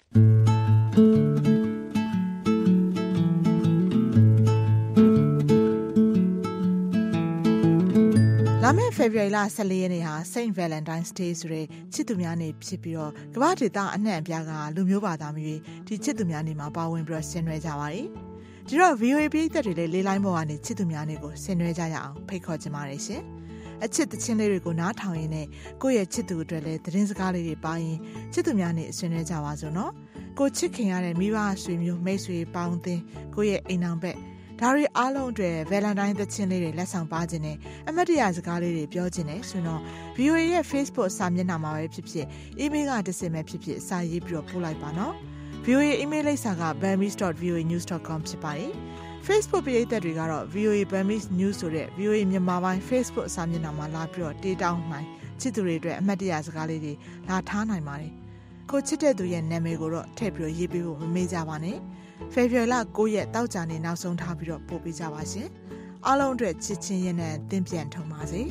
လာမယ့် February လ14ရက်နေ့ဟာ Saint Valentine's Day ဆိုတဲ့ချစ်သူများနေ့ဖြစ်ပြီးတော့ကမ္ဘာဒေသအနှံ့အပြားကလူမျိုးဘာသာမျိုးဒီချစ်သူများနေ့မှာပါဝင်ပြီးတော့ဆင်နွှဲကြပါတယ်။ဒီတော့ VOA ပြည်သက်တွေလည်းလေးလိုင်းပေါ်ကနေချစ်သူများနေ့ကိုဆင်နွှဲကြရအောင်ဖိတ်ခေါ်ချင်ပါတယ်ရှင်။အချစ်တချင်းလေးတွေကိုနားထောင်ရင်းနဲ့ကိုယ့်ရဲ့ချစ်သူအတွက်လည်းသတင်းစကားလေးတွေပါရင်ချစ်သူများနေ့ဆင်နွှဲကြပါစို့နော်။ကိုချစ်ခင်ရတဲ့မိဘဆွေမျိုးမိတ်ဆွေပေါင်းသင်းကိုယ့်ရဲ့အိမ်အောင်ဘက်ဒါတွေအားလုံးအတွက် Valentine သချင်းလေးတွေလက်ဆောင်ပါခြင်းနဲ့အမတ်တရစကားလေးတွေပြောခြင်းနဲ့ဆိုတော့ VOA ရဲ့ Facebook စာမျက်နှာမှာပဲဖြစ်ဖြစ် email ကတစ်စင်ပဲဖြစ်ဖြစ်စာရေးပြီးတော့ပို့လိုက်ပါနော် VOA email လိပ်စာက burmese.voanews.com ဖြစ်ပါတယ် Facebook ပရိသတ်တွေကတော့ VOA Burmese News ဆိုတဲ့ VOA မြန်မာပိုင်း Facebook စာမျက်နှာမှာလာပြီးတော့တေးတောင်းနိုင်ချစ်သူတွေအတွက်အမှတ်တရစကားလေးတွေလာထားနိုင်ပါတယ်ကိုချစ်တဲ့သူရဲ့နာမည်ကိုတော့ထည့်ပြီးတော့ရေးပေးဖို့မမေ့ကြပါနဲ့ February 9 ရက်တောက်ကြနေနောက်ဆုံးထားပြီးတော့ပို့ပေးကြပါရှင်အားလုံးအတွက်ချစ်ချင်းရင်နဲ့သင်ပြန်ထုံပါစေ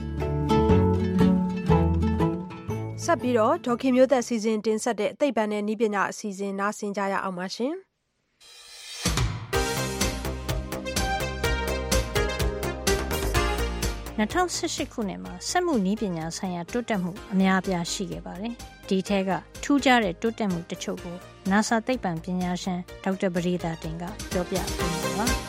ဆက်ပြီးတော့ဒေါခင်မျိုးသက်အစီအစဉ်တင်ဆက်တဲ့အသိပ္ပံနဲ့နည်းပညာအစီအစဉ်နားဆင်ကြရအောင်ပါရှင် 2018 ခုနှစ်မှာစက်မှုနည်းပညာဆိုင်ရာတိုးတက်မှုအများအပြားရှိခဲ့ပါတယ်။ဒီထဲကထူးခြားတဲ့တိုးတက်မှုတချို့ကို NASA သိပ္ပံပညာရှင်ဒေါက်တာပရိသာတင်ကပြောပြပေးမှာပါ။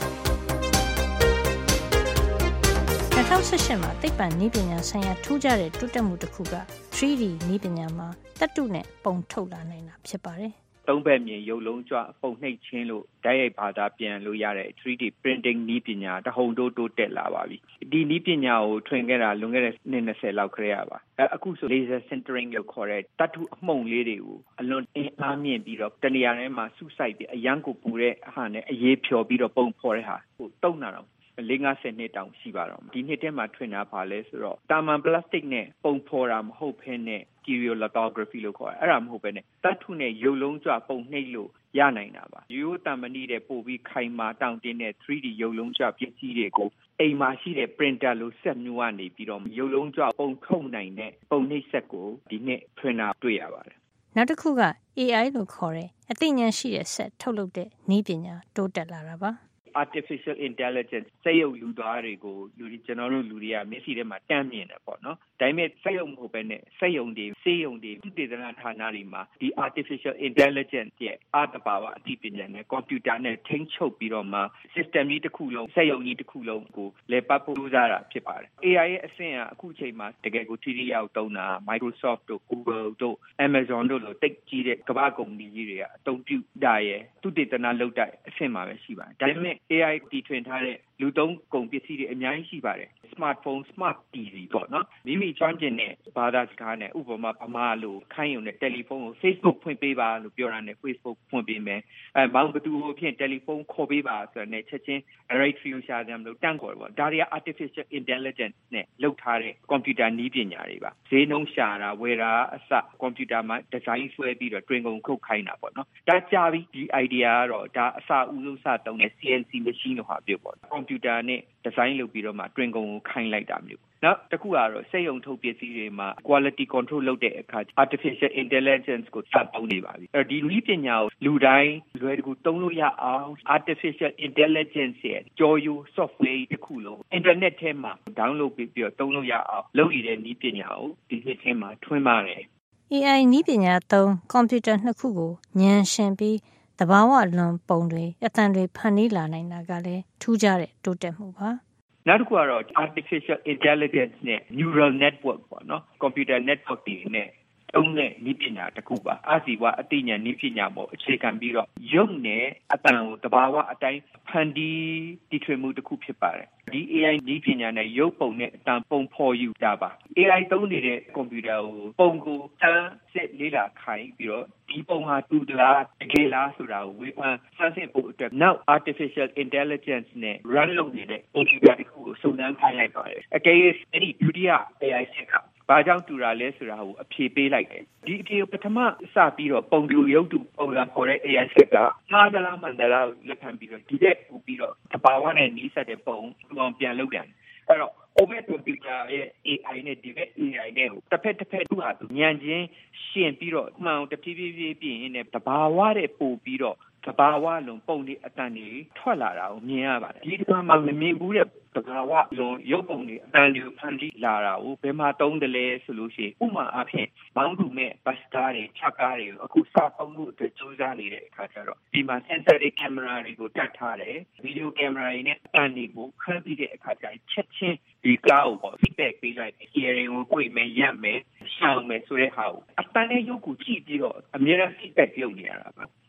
2018မှာသိပ္ပံနည်းပညာဆိုင်ရာထူးခြားတဲ့တိုးတက်မှုတစ်ခုက 3D နည်းပညာမှာသတ္တုနဲ့ပုံထုတ်လာနိုင်တာဖြစ်ပါတယ်။သုံးဘက်မြင်ရုပ်လုံးကြွပုံနှိပ်ခြင်းလို့ဓာတ်ရိုက်ဘာသာပြန်လို့ရတဲ့ 3D printing နည်းပညာတဟုန်တိုးတက်လာပါပြီဒီနည်းပညာကိုထွင်ခဲ့တာလွန်ခဲ့တဲ့နှစ်20လောက်ခရဲရပါအခုဆို laser sintering လို့ခေါ်တဲ့သတ္တုအမှုန့်လေးတွေကိုအလွန်အင်အားမြင့်ပြီးတော့တနေရာထဲမှာစုစိုက်ပြီးအရန်ကိုပူတဲ့အဟာနဲ့အရေးဖြော်ပြီးတော့ပုံဖော်တဲ့ဟာဟိုတုံးတာတော့50နှစ်တောင်ရှိပါတော့ဒီနှစ်ထဲမှာထွင်တာပါလဲဆိုတော့တာမန်ပလတ်စတစ်နဲ့ပုံဖော်တာမဟုတ်ဘဲနဲ့ stereolithography လို့ခေါ်တယ်အဲ့ဒါမဟုတ်ဘဲနဲ့သတ္တုနဲ့ရုပ်လုံးကြွပုံနှိပ်လို့ရနိုင်တာပါရိုးတံမဏိတဲ့ပို့ပြီးခိုင်မာတောင့်တင်းတဲ့ 3D ရုပ်လုံးကြွပစ္စည်းတွေကိုအိမ်မှာရှိတဲ့ printer လို့စက်မျိုးကနေပြီးတော့ရုပ်လုံးကြွပုံထုတ်နိုင်တဲ့ပုံနှိပ်စက်ကိုဒီနှစ်ထွင်တာတွေ့ရပါတယ်နောက်တစ်ခုက AI လို့ခေါ်တဲ့အသိဉာဏ်ရှိတဲ့စက်ထုတ်လုပ်တဲ့နည်းပညာတိုးတက်လာတာပါ artificial intelligence စက်ရုပ်လူသားတွေကိုကျွန်တော်တို့လူတွေကမျက်စိထဲမှာတန်းမြင်တယ်ပေါ့နော်ဒါပေမဲ့စက်ရုပ်မဟုတ်ဘဲနဲ့စက်ရုံတွေစေရုံတွေသုတေသနဌာနတွေမှာဒီ artificial intelligence ရဲ့အတဘာဝအသိပညာနဲ့ computer နဲ့ထိန်းချုပ်ပြီးတော့မှ system ကြီးတစ်ခုလုံးစက်ရုံကြီးတစ်ခုလုံးကိုလည်ပတ်ဖို့ကြိုးစားတာဖြစ်ပါတယ် AI ရဲ့အဆင့်ကအခုချိန်မှာတကယ်ကိုထိထိရောက်သုံးတာ Microsoft တို့ Google တို့ Amazon တို့လိုတိတ်ကြီးတဲ့ကမ္ဘာကုမ္ပဏီကြီးတွေကအသုံးပြုတာရဲ့သုတေသနလုပ်တဲ့အဆင့်မှာပဲရှိပါတယ်ဒါပေမဲ့AI တီထွင်ထားတဲ့လူသုံးကုန်ပစ္စည်းတွေအများကြီးရှိပါတယ် smartphone smart TV ပေါ့နော်မိမိကျွမ်းကျင်တဲ့ဘာသာစကားနဲ့ဥပမာဗမာလိုခိုင်းရုံနဲ့တယ်လီဖုန်းကို Facebook ဖွင့်ပေးပါလို့ပြောတာနဲ့ Facebook ဖွင့်ပေးမယ်မောင်ဘသူကိုဖြင့်တယ်လီဖုန်းခေါ်ပေးပါဆိုတဲ့ချက်ချင်း directory ကိုရှာကြမလို့တန်းခေါ်တယ်ပေါ့ဒါတွေက artificial intelligence နဲ့လုပ်ထားတဲ့ computer နည်းပညာတွေပါဈေးနှုန်းရှာတာဝယ်တာအစ computer မှာ design ဆွဲပြီးတော့တွင်ကုန်ခုတ်ခိုင်းတာပေါ့နော်ဒါကြာပြီဒီ idea ကတော့ဒါအစဦးဆုံးစသုံးတဲ့ CNC machine လို့ဟာပြောပေါ့ကွန်ပျူတာနဲ့ဒီဇိုင်းလုပ်ပြီးတော့မှတွင်ကုန်ကိုခိုင်းလိုက်တာမျိုးနောက်တစ်ခုကတော့စက်ရုံထုတ်ပစ္စည်းတွေမှာ quality control လုပ်တဲ့အခါ artificial intelligence ကိုစသုံးနေပါပြီအဲဒီနည်းပညာကိုလူတိုင်းလွယ်တကူသုံးလို့ရအောင် artificial intelligence ရဲ့ကြော်ယူ software တစ်ခုလုံး internet ထဲမှာ download ပြီးတော့သုံးလို့ရအောင်လုပ်နေတဲ့နည်းပညာကိုဒီနှစ်ထဲမှာထွင်ပါတယ် AI နည်းပညာသုံးကွန်ပျူတာနှစ်ခုကိုဉာဏ်ရှင်ပြီးတဘာဝလွန်ပုံတွေအသံတွေဖန်တီးလာနိုင်တာကလည်းထူးခြားတဲ့တိုးတက်မှုပါနောက်တစ်ခုကတော့ artificial intelligence နဲ့ neural network ပေါ့နော် computer network တွေနဲ့တုံးတဲ့နည်းပညာတစ်ခုပါအာဇီဝအသိဉာဏ်နည်းပညာပေါ်အခြေခံပြီးတော့ရုပ်နဲ့အတန်ကိုတဘာဝအတိုင်းဖန်တီးတီထွင်မှုတစ်ခုဖြစ်ပါတယ်ဒီ AI နည်းပညာနဲ့ရုပ်ပုံနဲ့အတန်ပုံဖော်ယူတာပါ AI သုံးနေတဲ့ကွန်ပျူတာကိုပုံကိုတန်းစစ်လေးလာခိုင်းပြီးတော့ဒီပုံဟာတူတလားတကယ်လားဆိုတာကိုဝေဖန်စမ်းစစ်ဖို့အတွက်နောက် artificial intelligence နဲ့ run လုပ်နေတဲ့ကွန်ပျူတာတစ်ခုကိုစုံစမ်းခိုင်းလိုက်ပါတယ်အကယ်၍အဲ့ဒီဒုတိယ AI ဆက်ကဘာကြောင့်တူတာလဲဆိုတာကိုအဖြေပေးလိုက်တယ်ဒီအဖြေကိုပထမစပြီးတော့ပုံတူရုပ်တူပုံစံပေါ်တဲ့ AI ဆက်ကမှားသလားမှန်သလားလက်ခံပြီးတော့ဒီတဲ့ပို့ပြီးတော့တဘာဝနဲ့နီးစပ်တဲ့ပုံပြန်လုပ်ပြန်အဲ့တော့ over computer ရဲ့ AI နဲ့ဒီဘက် AI နဲ့တစ်ဖက်သူ့ဟာသူဉာဏ်ချင်းရှင်ပြီးတော့မှန်တဖြည်းဖြည်းပြင်နေတဘာဝတဲ့ပို့ပြီးတော့တဘာဝလုံးပုံတွေအတန်တွေထွက်လာတာကိုမြင်ရပါတယ်ဒီကမှာမမြင်ဘူးတဲ့တဘာဝလုံးရုပ်ပုံတွေအတန်တွေဖန်တီးလာတာကိုဘယ်မှာတုံးတယ်လဲဆိုလို့ရှိရင်ဥမာအဖြစ်မောင်းသူမဲ့ဘတ်စကားတွေချက်ကားတွေကိုအခုစသုံးဖို့အတွက်ကြိုးစားနေတဲ့အခါကျတော့ဒီမှာ sensor တွေ camera တွေကိုတက်ထားတယ် video camera တွေနဲ့အတန်တွေကိုခန့်ပြီးတဲ့အခါကျရင်ချက်ချင်းဒီကားကို feedback ပေးလိုက်တယ် hearing ကိုကိုယ်မဲ့ရမယ်ရှောင်မယ်ဆိုတဲ့ဟာကိုအတန်နဲ့ရုပ်ကိုကြည့်ပြီးတော့အများအား feedback လုပ်နေရတာပါ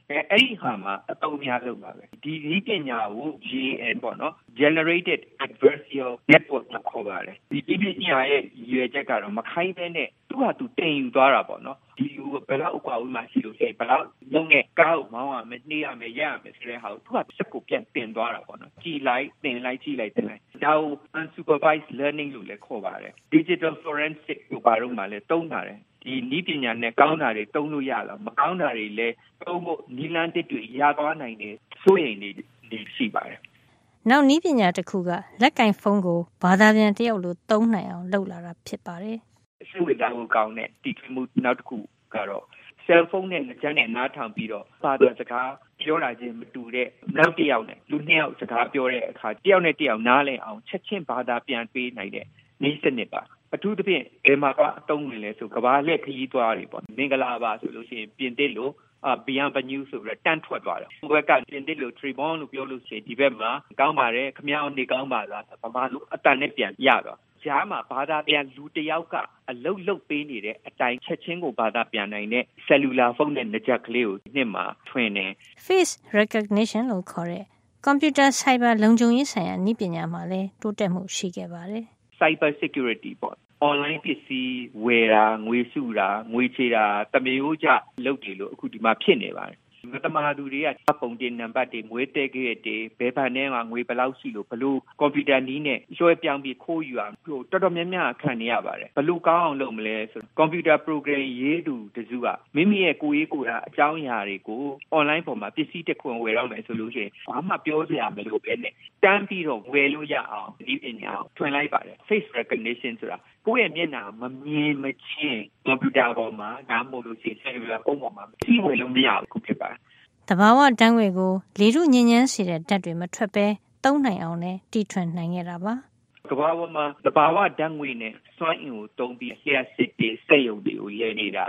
အဲ့ဒီဟာမှာအသုံးများလုပ်ပါပဲဒီဒီပညာကို GAN ပေါ့နော် Generated Adversarial Network လို့ခေါ်ပါတယ်ဒီပညာရဲ့ရွယ်ချက်ကတော့မခိုင်းဘဲနဲ့သူ့ဟာသူတင်ယူသွားတာပေါ့နော်ဒီဘယ်လောက်အကွာအဝေးမှရှိလို့ဘယ်လောက်လုံးနဲ့ကားကိုမောင်းရမယ်နှေးရမယ်ရရမယ်ဆိုတဲ့ဟာကိုသူကစက်ကိုပြန်တင်သွားတာပေါ့နော်ကြည်လိုက်တင်လိုက်ကြည့်လိုက်တင်လိုက်ဒါကို unsupervised learning လို့လည်းခေါ်ပါတယ် digital forensic ကိုဘာလို့မှလည်းသုံးပါတယ်ဒီနီးပညာနဲ့ကောင်းတာတွေသုံးလို့ရလားမကောင်းတာတွေလည်းသုံးဖို့နီလန်းတစ်တွေရသွားနိုင်တယ်စိုးရိမ်နေရှိပါတယ်နောက်နီးပညာတစ်ခုကလက်ကင်ဖုန်းကိုဘာသာပြန်တယောက်လိုသုံးနိုင်အောင်လုပ်လာတာဖြစ်ပါတယ်စိတ်ဝင်စားဖို့ကောင်းတဲ့တီထွင်မှုနောက်တစ်ခုကတော့ cell phone နဲ့လက်ကျန်နဲ့နားထောင်ပြီးတော့ဘာသာစကားပြောတာချင်းမတူတဲ့နောက်တစ်ယောက်နဲ့လူနှစ်ယောက်စကားပြောတဲ့အခါတစ်ယောက်နဲ့တစ်ယောက်နားလည်အောင်ချက်ချင်းဘာသာပြန်ပေးနိုင်တဲ့နည်းစနစ်ပါအထူးသဖြင့်ဘယ်မှာကအသုံးဝင်လဲဆိုကဘာလက်ခရီးသွားတွေပေါ့မင်္ဂလာပါဆိုလို့ရှိရင်ပြင်သစ်လို့Bienvenue ဆိုပြီးတန်းထွက်သွားတယ်။ဘက်ကပြင်သစ်လို့ Tribon လို့ပြောလို့ရှိရင်ဒီဘက်မှာကောင်းပါတယ်ခမည်းနေကောင်းပါလားဗမာလူအတန်နဲ့ပြန်ရတော့ဂျားမှာဘာသာပြန်လူတစ်ယောက်ကအလုတ်လုတ်ပေးနေတဲ့အတိုင်းချက်ချင်းကိုဘာသာပြန်နိုင်တဲ့ cellular phone နဲ့နှကြက်ကလေးကိုနှစ်မှာထွင်တယ် Face recognition လို့ခေါ်တဲ့ computer cyber လုံခြုံရေးဆိုင်ရာနည်းပညာမှာလည်းတိုးတက်မှုရှိခဲ့ပါတယ်။ Cyber security ပေါ့ online ပစ္စည်းဝယ်တာငွေစုတာငွေချေတာတမျိုးကြလုပ်တယ်လို့အခုဒီမှာဖြစ်နေပါတယ်မတမာသူတွေကပုံတင်နံပါတ်တွေငွေတဲခဲ့တဲ့ဘယ်ဘန်ထဲမှာငွေဘယ်လောက်ရှိလို့ဘလို့ကွန်ပျူတာနည်းနဲ့ရွှဲပြောင်းပြီးခိုးယူအောင်တော်တော်များများခံနေရပါတယ်ဘလို့ကောင်းအောင်လုပ်မလဲဆိုကွန်ပျူတာ program ရေးသူတစုကမိမိရဲ့ကိုယ်ရေးကိုယ်တာအကြောင်းအရာတွေကို online ပေါ်မှာပစ္စည်းတစ်ခွင်ဝယ်တော့မယ်ဆိုလို့ရှိရင်ဘာမှပြောစရာမလိုပဲနဲ့တန်းပြီးတော့ဝယ်လို့ရအောင်ဒီပညာကိုထွင်လိုက်ပါတယ် face recognition ဆိုတာကိုယ့်ရဲ့မျက်နှာမမြင်မချင်းကွန်ပျူတာပေါ်မှာဒါမှမဟုတ်လို့ရှိရင် cellular phone ပေါ်မှာကြည့်ဝယ်လို့မရဘူးဖြစ်ပါတယ်တဘာဝတန်းငွေကိုလေထုညဉ့်ညမ်းစေတဲ့ဓာတ်တွေမထွက်ပဲသုံးနိုင်အောင်လည်းတီထွင်နိုင်ခဲ့တာပါကမ္ဘာပေါ်မှာတဘာဝတန်းငွေနဲ့စွမ်းအင်ကိုသုံးပြီးလျှက်စစ်တွေစက်ရုံတွေကိုရည်နေတာ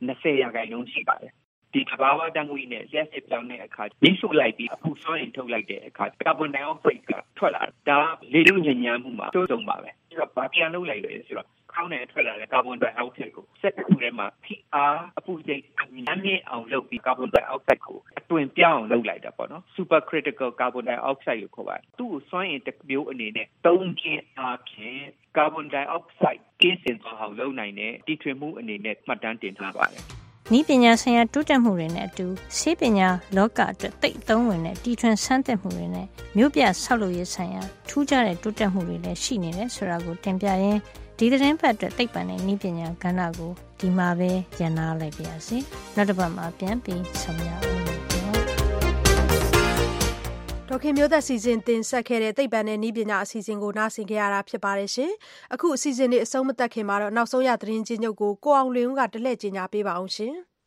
20%ရှိပါတယ်ဒီတဘာဝတန်းငွေနဲ့လျှက်စစ်ပြောင်းတဲ့အခါညှိစုလိုက်ပြီးအခုစွမ်းအင်ထုတ်လိုက်တဲ့အခါကာဗွန်ဒိုင်အောက်ဆိုဒ်ကထွက်လာတာလေထုညဉ့်ညမ်းမှုမှာတိုးဆုံးပါပဲအဲ့တော့ဘာပြန်လုပ်လိုက်လဲဆိုတော့ကောင်းတဲ့ထွက်လာတဲ့ကာဗွန်ဒိုင်အောက်ဆိုဒ်ကိုစက်တစ်ခုထဲမှာ PR အပူချိန်အမြင့်အောင်လုပ်ပြီးကာဗွန်ဒိုင်အောက်ဆိုဒ်ကိုအတွင်ပြောင်းအောင်လုပ်လိုက်တာပေါ့နော် super critical carbon dioxide လို့ခေါ်ပါတယ်သူ့ကိုစွမ်းအင်တစ်မျိုးအနေနဲ့သုံးခြင်းအပြင်ကာဗွန်ဒိုင်အောက်ဆိုဒ်ကင်းစင်သွားအောင်လုပ်နိုင်တဲ့တီထွင်မှုအနေနဲ့မှတ်တမ်းတင်ထားပါတယ်နည်းပညာဆိုင်ရာတိုးတက်မှုတွေနဲ့အတူဆေးပညာလောကအတွက်သိအသုံးဝင်တဲ့တီထွင်ဆန်းသစ်မှုတွေနဲ့မြို့ပြဆောက်လုပ်ရေးဆိုင်ရာထူးခြားတဲ့တိုးတက်မှုတွေလည်းရှိနေတယ်ဆိုတာကိုတင်ပြရင်းဒီသတင်းပတ်အတွက်သိပ္ပံနဲ့နည်းပညာကဏ္ဍကိုဒီမှာပဲရန်နာလိုက်ပါရစေ။နောက်တစ်ပတ်မှာပြန်ပြီးဆုံရအောင်။ဒေါခင်မျိုးသက်စီစဉ်တင်ဆက်ခဲ့တဲ့သိပ္ပံနဲ့နည်းပညာအစီအစဉ်ကိုနားဆင်ကြရတာဖြစ်ပါတယ်ရှင်။အခုအစီအစဉ်လေးအဆုံးမသတ်ခင်မှာတော့နောက်ဆုံးရသတင်းချင်းချုပ်ကိုကိုအောင်လွင်ဦးကတလှည့်ကြီးညာပေးပါအောင်ရှင်။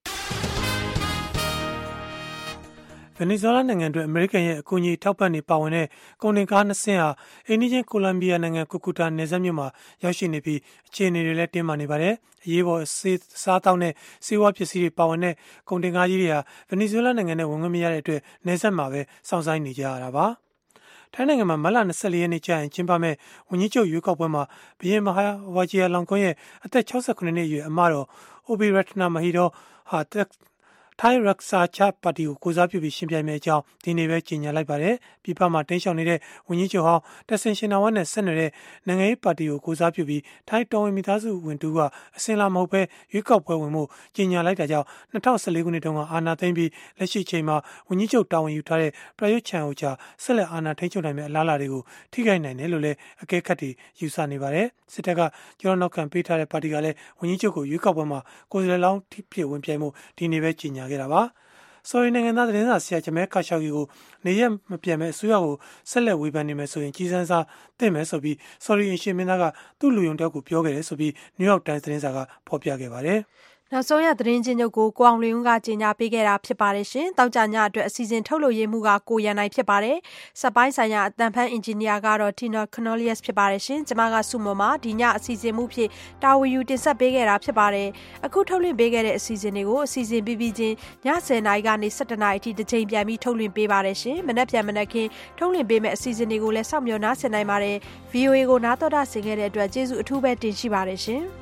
ဗင်နီဇွဲလားနိုင်ငံအတွက်အမေရိကန်ရဲ့အကူအညီထောက်ပံ့နေပါဝင်တဲ့ကုန်တင်ကား2ဆင့်ဟာအိန္ဒိယကိုလံဘီယာနိုင်ငံကူကူတာနယ်စပ်မြို့မှာရောက်ရှိနေပြီးအခြေအနေတွေလည်းတင်းမာနေပါတယ်။အရေးပေါ်စားတောက်နဲ့စေဝါပစ္စည်းတွေပါဝင်တဲ့ကုန်တင်ကားကြီးတွေဟာဗင်နီဇွဲလားနိုင်ငံနဲ့ဝင်ခွင့်မရတဲ့အတွက်နယ်စပ်မှာပဲစောင့်ဆိုင်းနေကြရတာပါ။ထိုင်းနိုင်ငံမှာမတ်လ24ရက်နေ့ကျရင်ကျင်းပမဲ့ဝန်ကြီးချုပ်ရွေးကောက်ပွဲမှာဘုရင်မဟာဝါဂျီယာလောင်ကွန်းရဲ့အသက်68နှစ်အရွယ်အမတော်အိုဘီရတနာမဟီတော်ဟာထိုင်းရက်ဆာချပါတီကိုကိုစားပြုပြီးရှင်ပြိုင်မယ့်အကြောင်းဒီနေ့ပဲကြေညာလိုက်ပါတယ်။ပြည်ပမှာတင်းရှောင်နေတဲ့ဝန်ကြီးချုပ်ဟောင်းတက်ဆင်ရှင်နာဝတ်နဲ့ဆက်နွယ်တဲ့နိုင်ငံရေးပါတီကိုကိုစားပြုပြီးထိုင်းတော်ဝင်မိသားစုဝင်တူကအစင်လာမဟုတ်ပဲရွေးကောက်ပွဲဝင်မှုကြေညာလိုက်တာကြောင့်2014ခုနှစ်တုန်းကအာဏာသိမ်းပြီးလက်ရှိချိန်မှာဝန်ကြီးချုပ်တာဝန်ယူထားတဲ့ပရာယွတ်ချန်အိုချာဆက်လက်အာဏာထိန်းချုပ်နိုင်မယ့်အလားအလာတွေကိုထိခိုက်နိုင်တယ်လို့လည်းအကဲခတ်တွေယူဆနေပါတယ်။စစ်တပ်ကကျောင်းနောက်ခံပေးထားတဲ့ပါတီကလည်းဝန်ကြီးချုပ်ကိုရွေးကောက်ပွဲမှာကိုယ်စားလှယ်လောင်းဖြစ်ဝင်ပြိုင်မှုဒီနေ့ပဲကြေညာခဲ့တာပါ။ဆော်ရီနိုင်ငံသားသတင်းစာဆရာဂျမဲကာရှောက်ဂီကိုနေရမပြန်မဲ့အစိုးရကိုဆက်လက်ဝေဖန်နေမယ်ဆိုရင်ကြီးစန်းစားတင်မယ်ဆိုပြီးဆော်ရီအရှင်မင်းသားကသူ့လူယုံတောက်ကိုပြောခဲ့တယ်ဆိုပြီးနယူးယောက်တိုင်းသတင်းစာကဖော်ပြခဲ့ပါတယ်။နောက်ဆုံးရသတင်းချင်းချုပ်ကိုကိုအောင်လွင်ဦးကကြေညာပေးခဲ့တာဖြစ်ပါတယ်ရှင်။တောက်ကြညအတွက်အစီအစဉ်ထုတ်လုပ်ရေးမှုကကိုရန်နိုင်ဖြစ်ပါတယ်။စက်ပိုင်းဆိုင်ရာအတန်ဖန်အင်ဂျင်နီယာကတော့ Tina Cornelius ဖြစ်ပါတယ်ရှင်။ကျွန်မကစုမမဒီညအစီအစဉ်မှုဖြစ်တာဝန်ယူတင်ဆက်ပေးခဲ့တာဖြစ်ပါတယ်။အခုထုတ်လွှင့်ပေးခဲ့တဲ့အစီအစဉ်တွေကိုအစီအစဉ်ပြီးပြီးချင်းည10:00နာရီကနေ17:00နာရီအထိတစ်ချိန်ပြန်ပြီးထုတ်လွှင့်ပေးပါတယ်ရှင်။မနက်ဖြန်မနက်ခင်းထုတ်လွှင့်ပေးမယ့်အစီအစဉ်တွေကိုလည်းစောင့်မျှော်နားဆင်နိုင်ပါတယ်။ VOA ကိုနားတော်တာဆင်ခဲ့တဲ့အတွက်ကျေးဇူးအထူးပဲတင်ရှိပါတယ်ရှင်။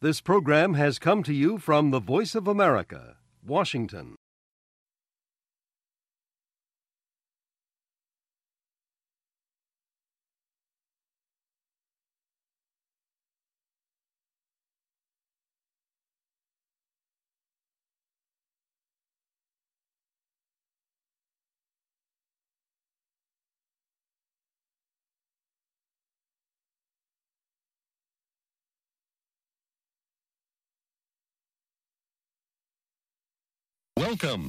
This program has come to you from the Voice of America, Washington. Welcome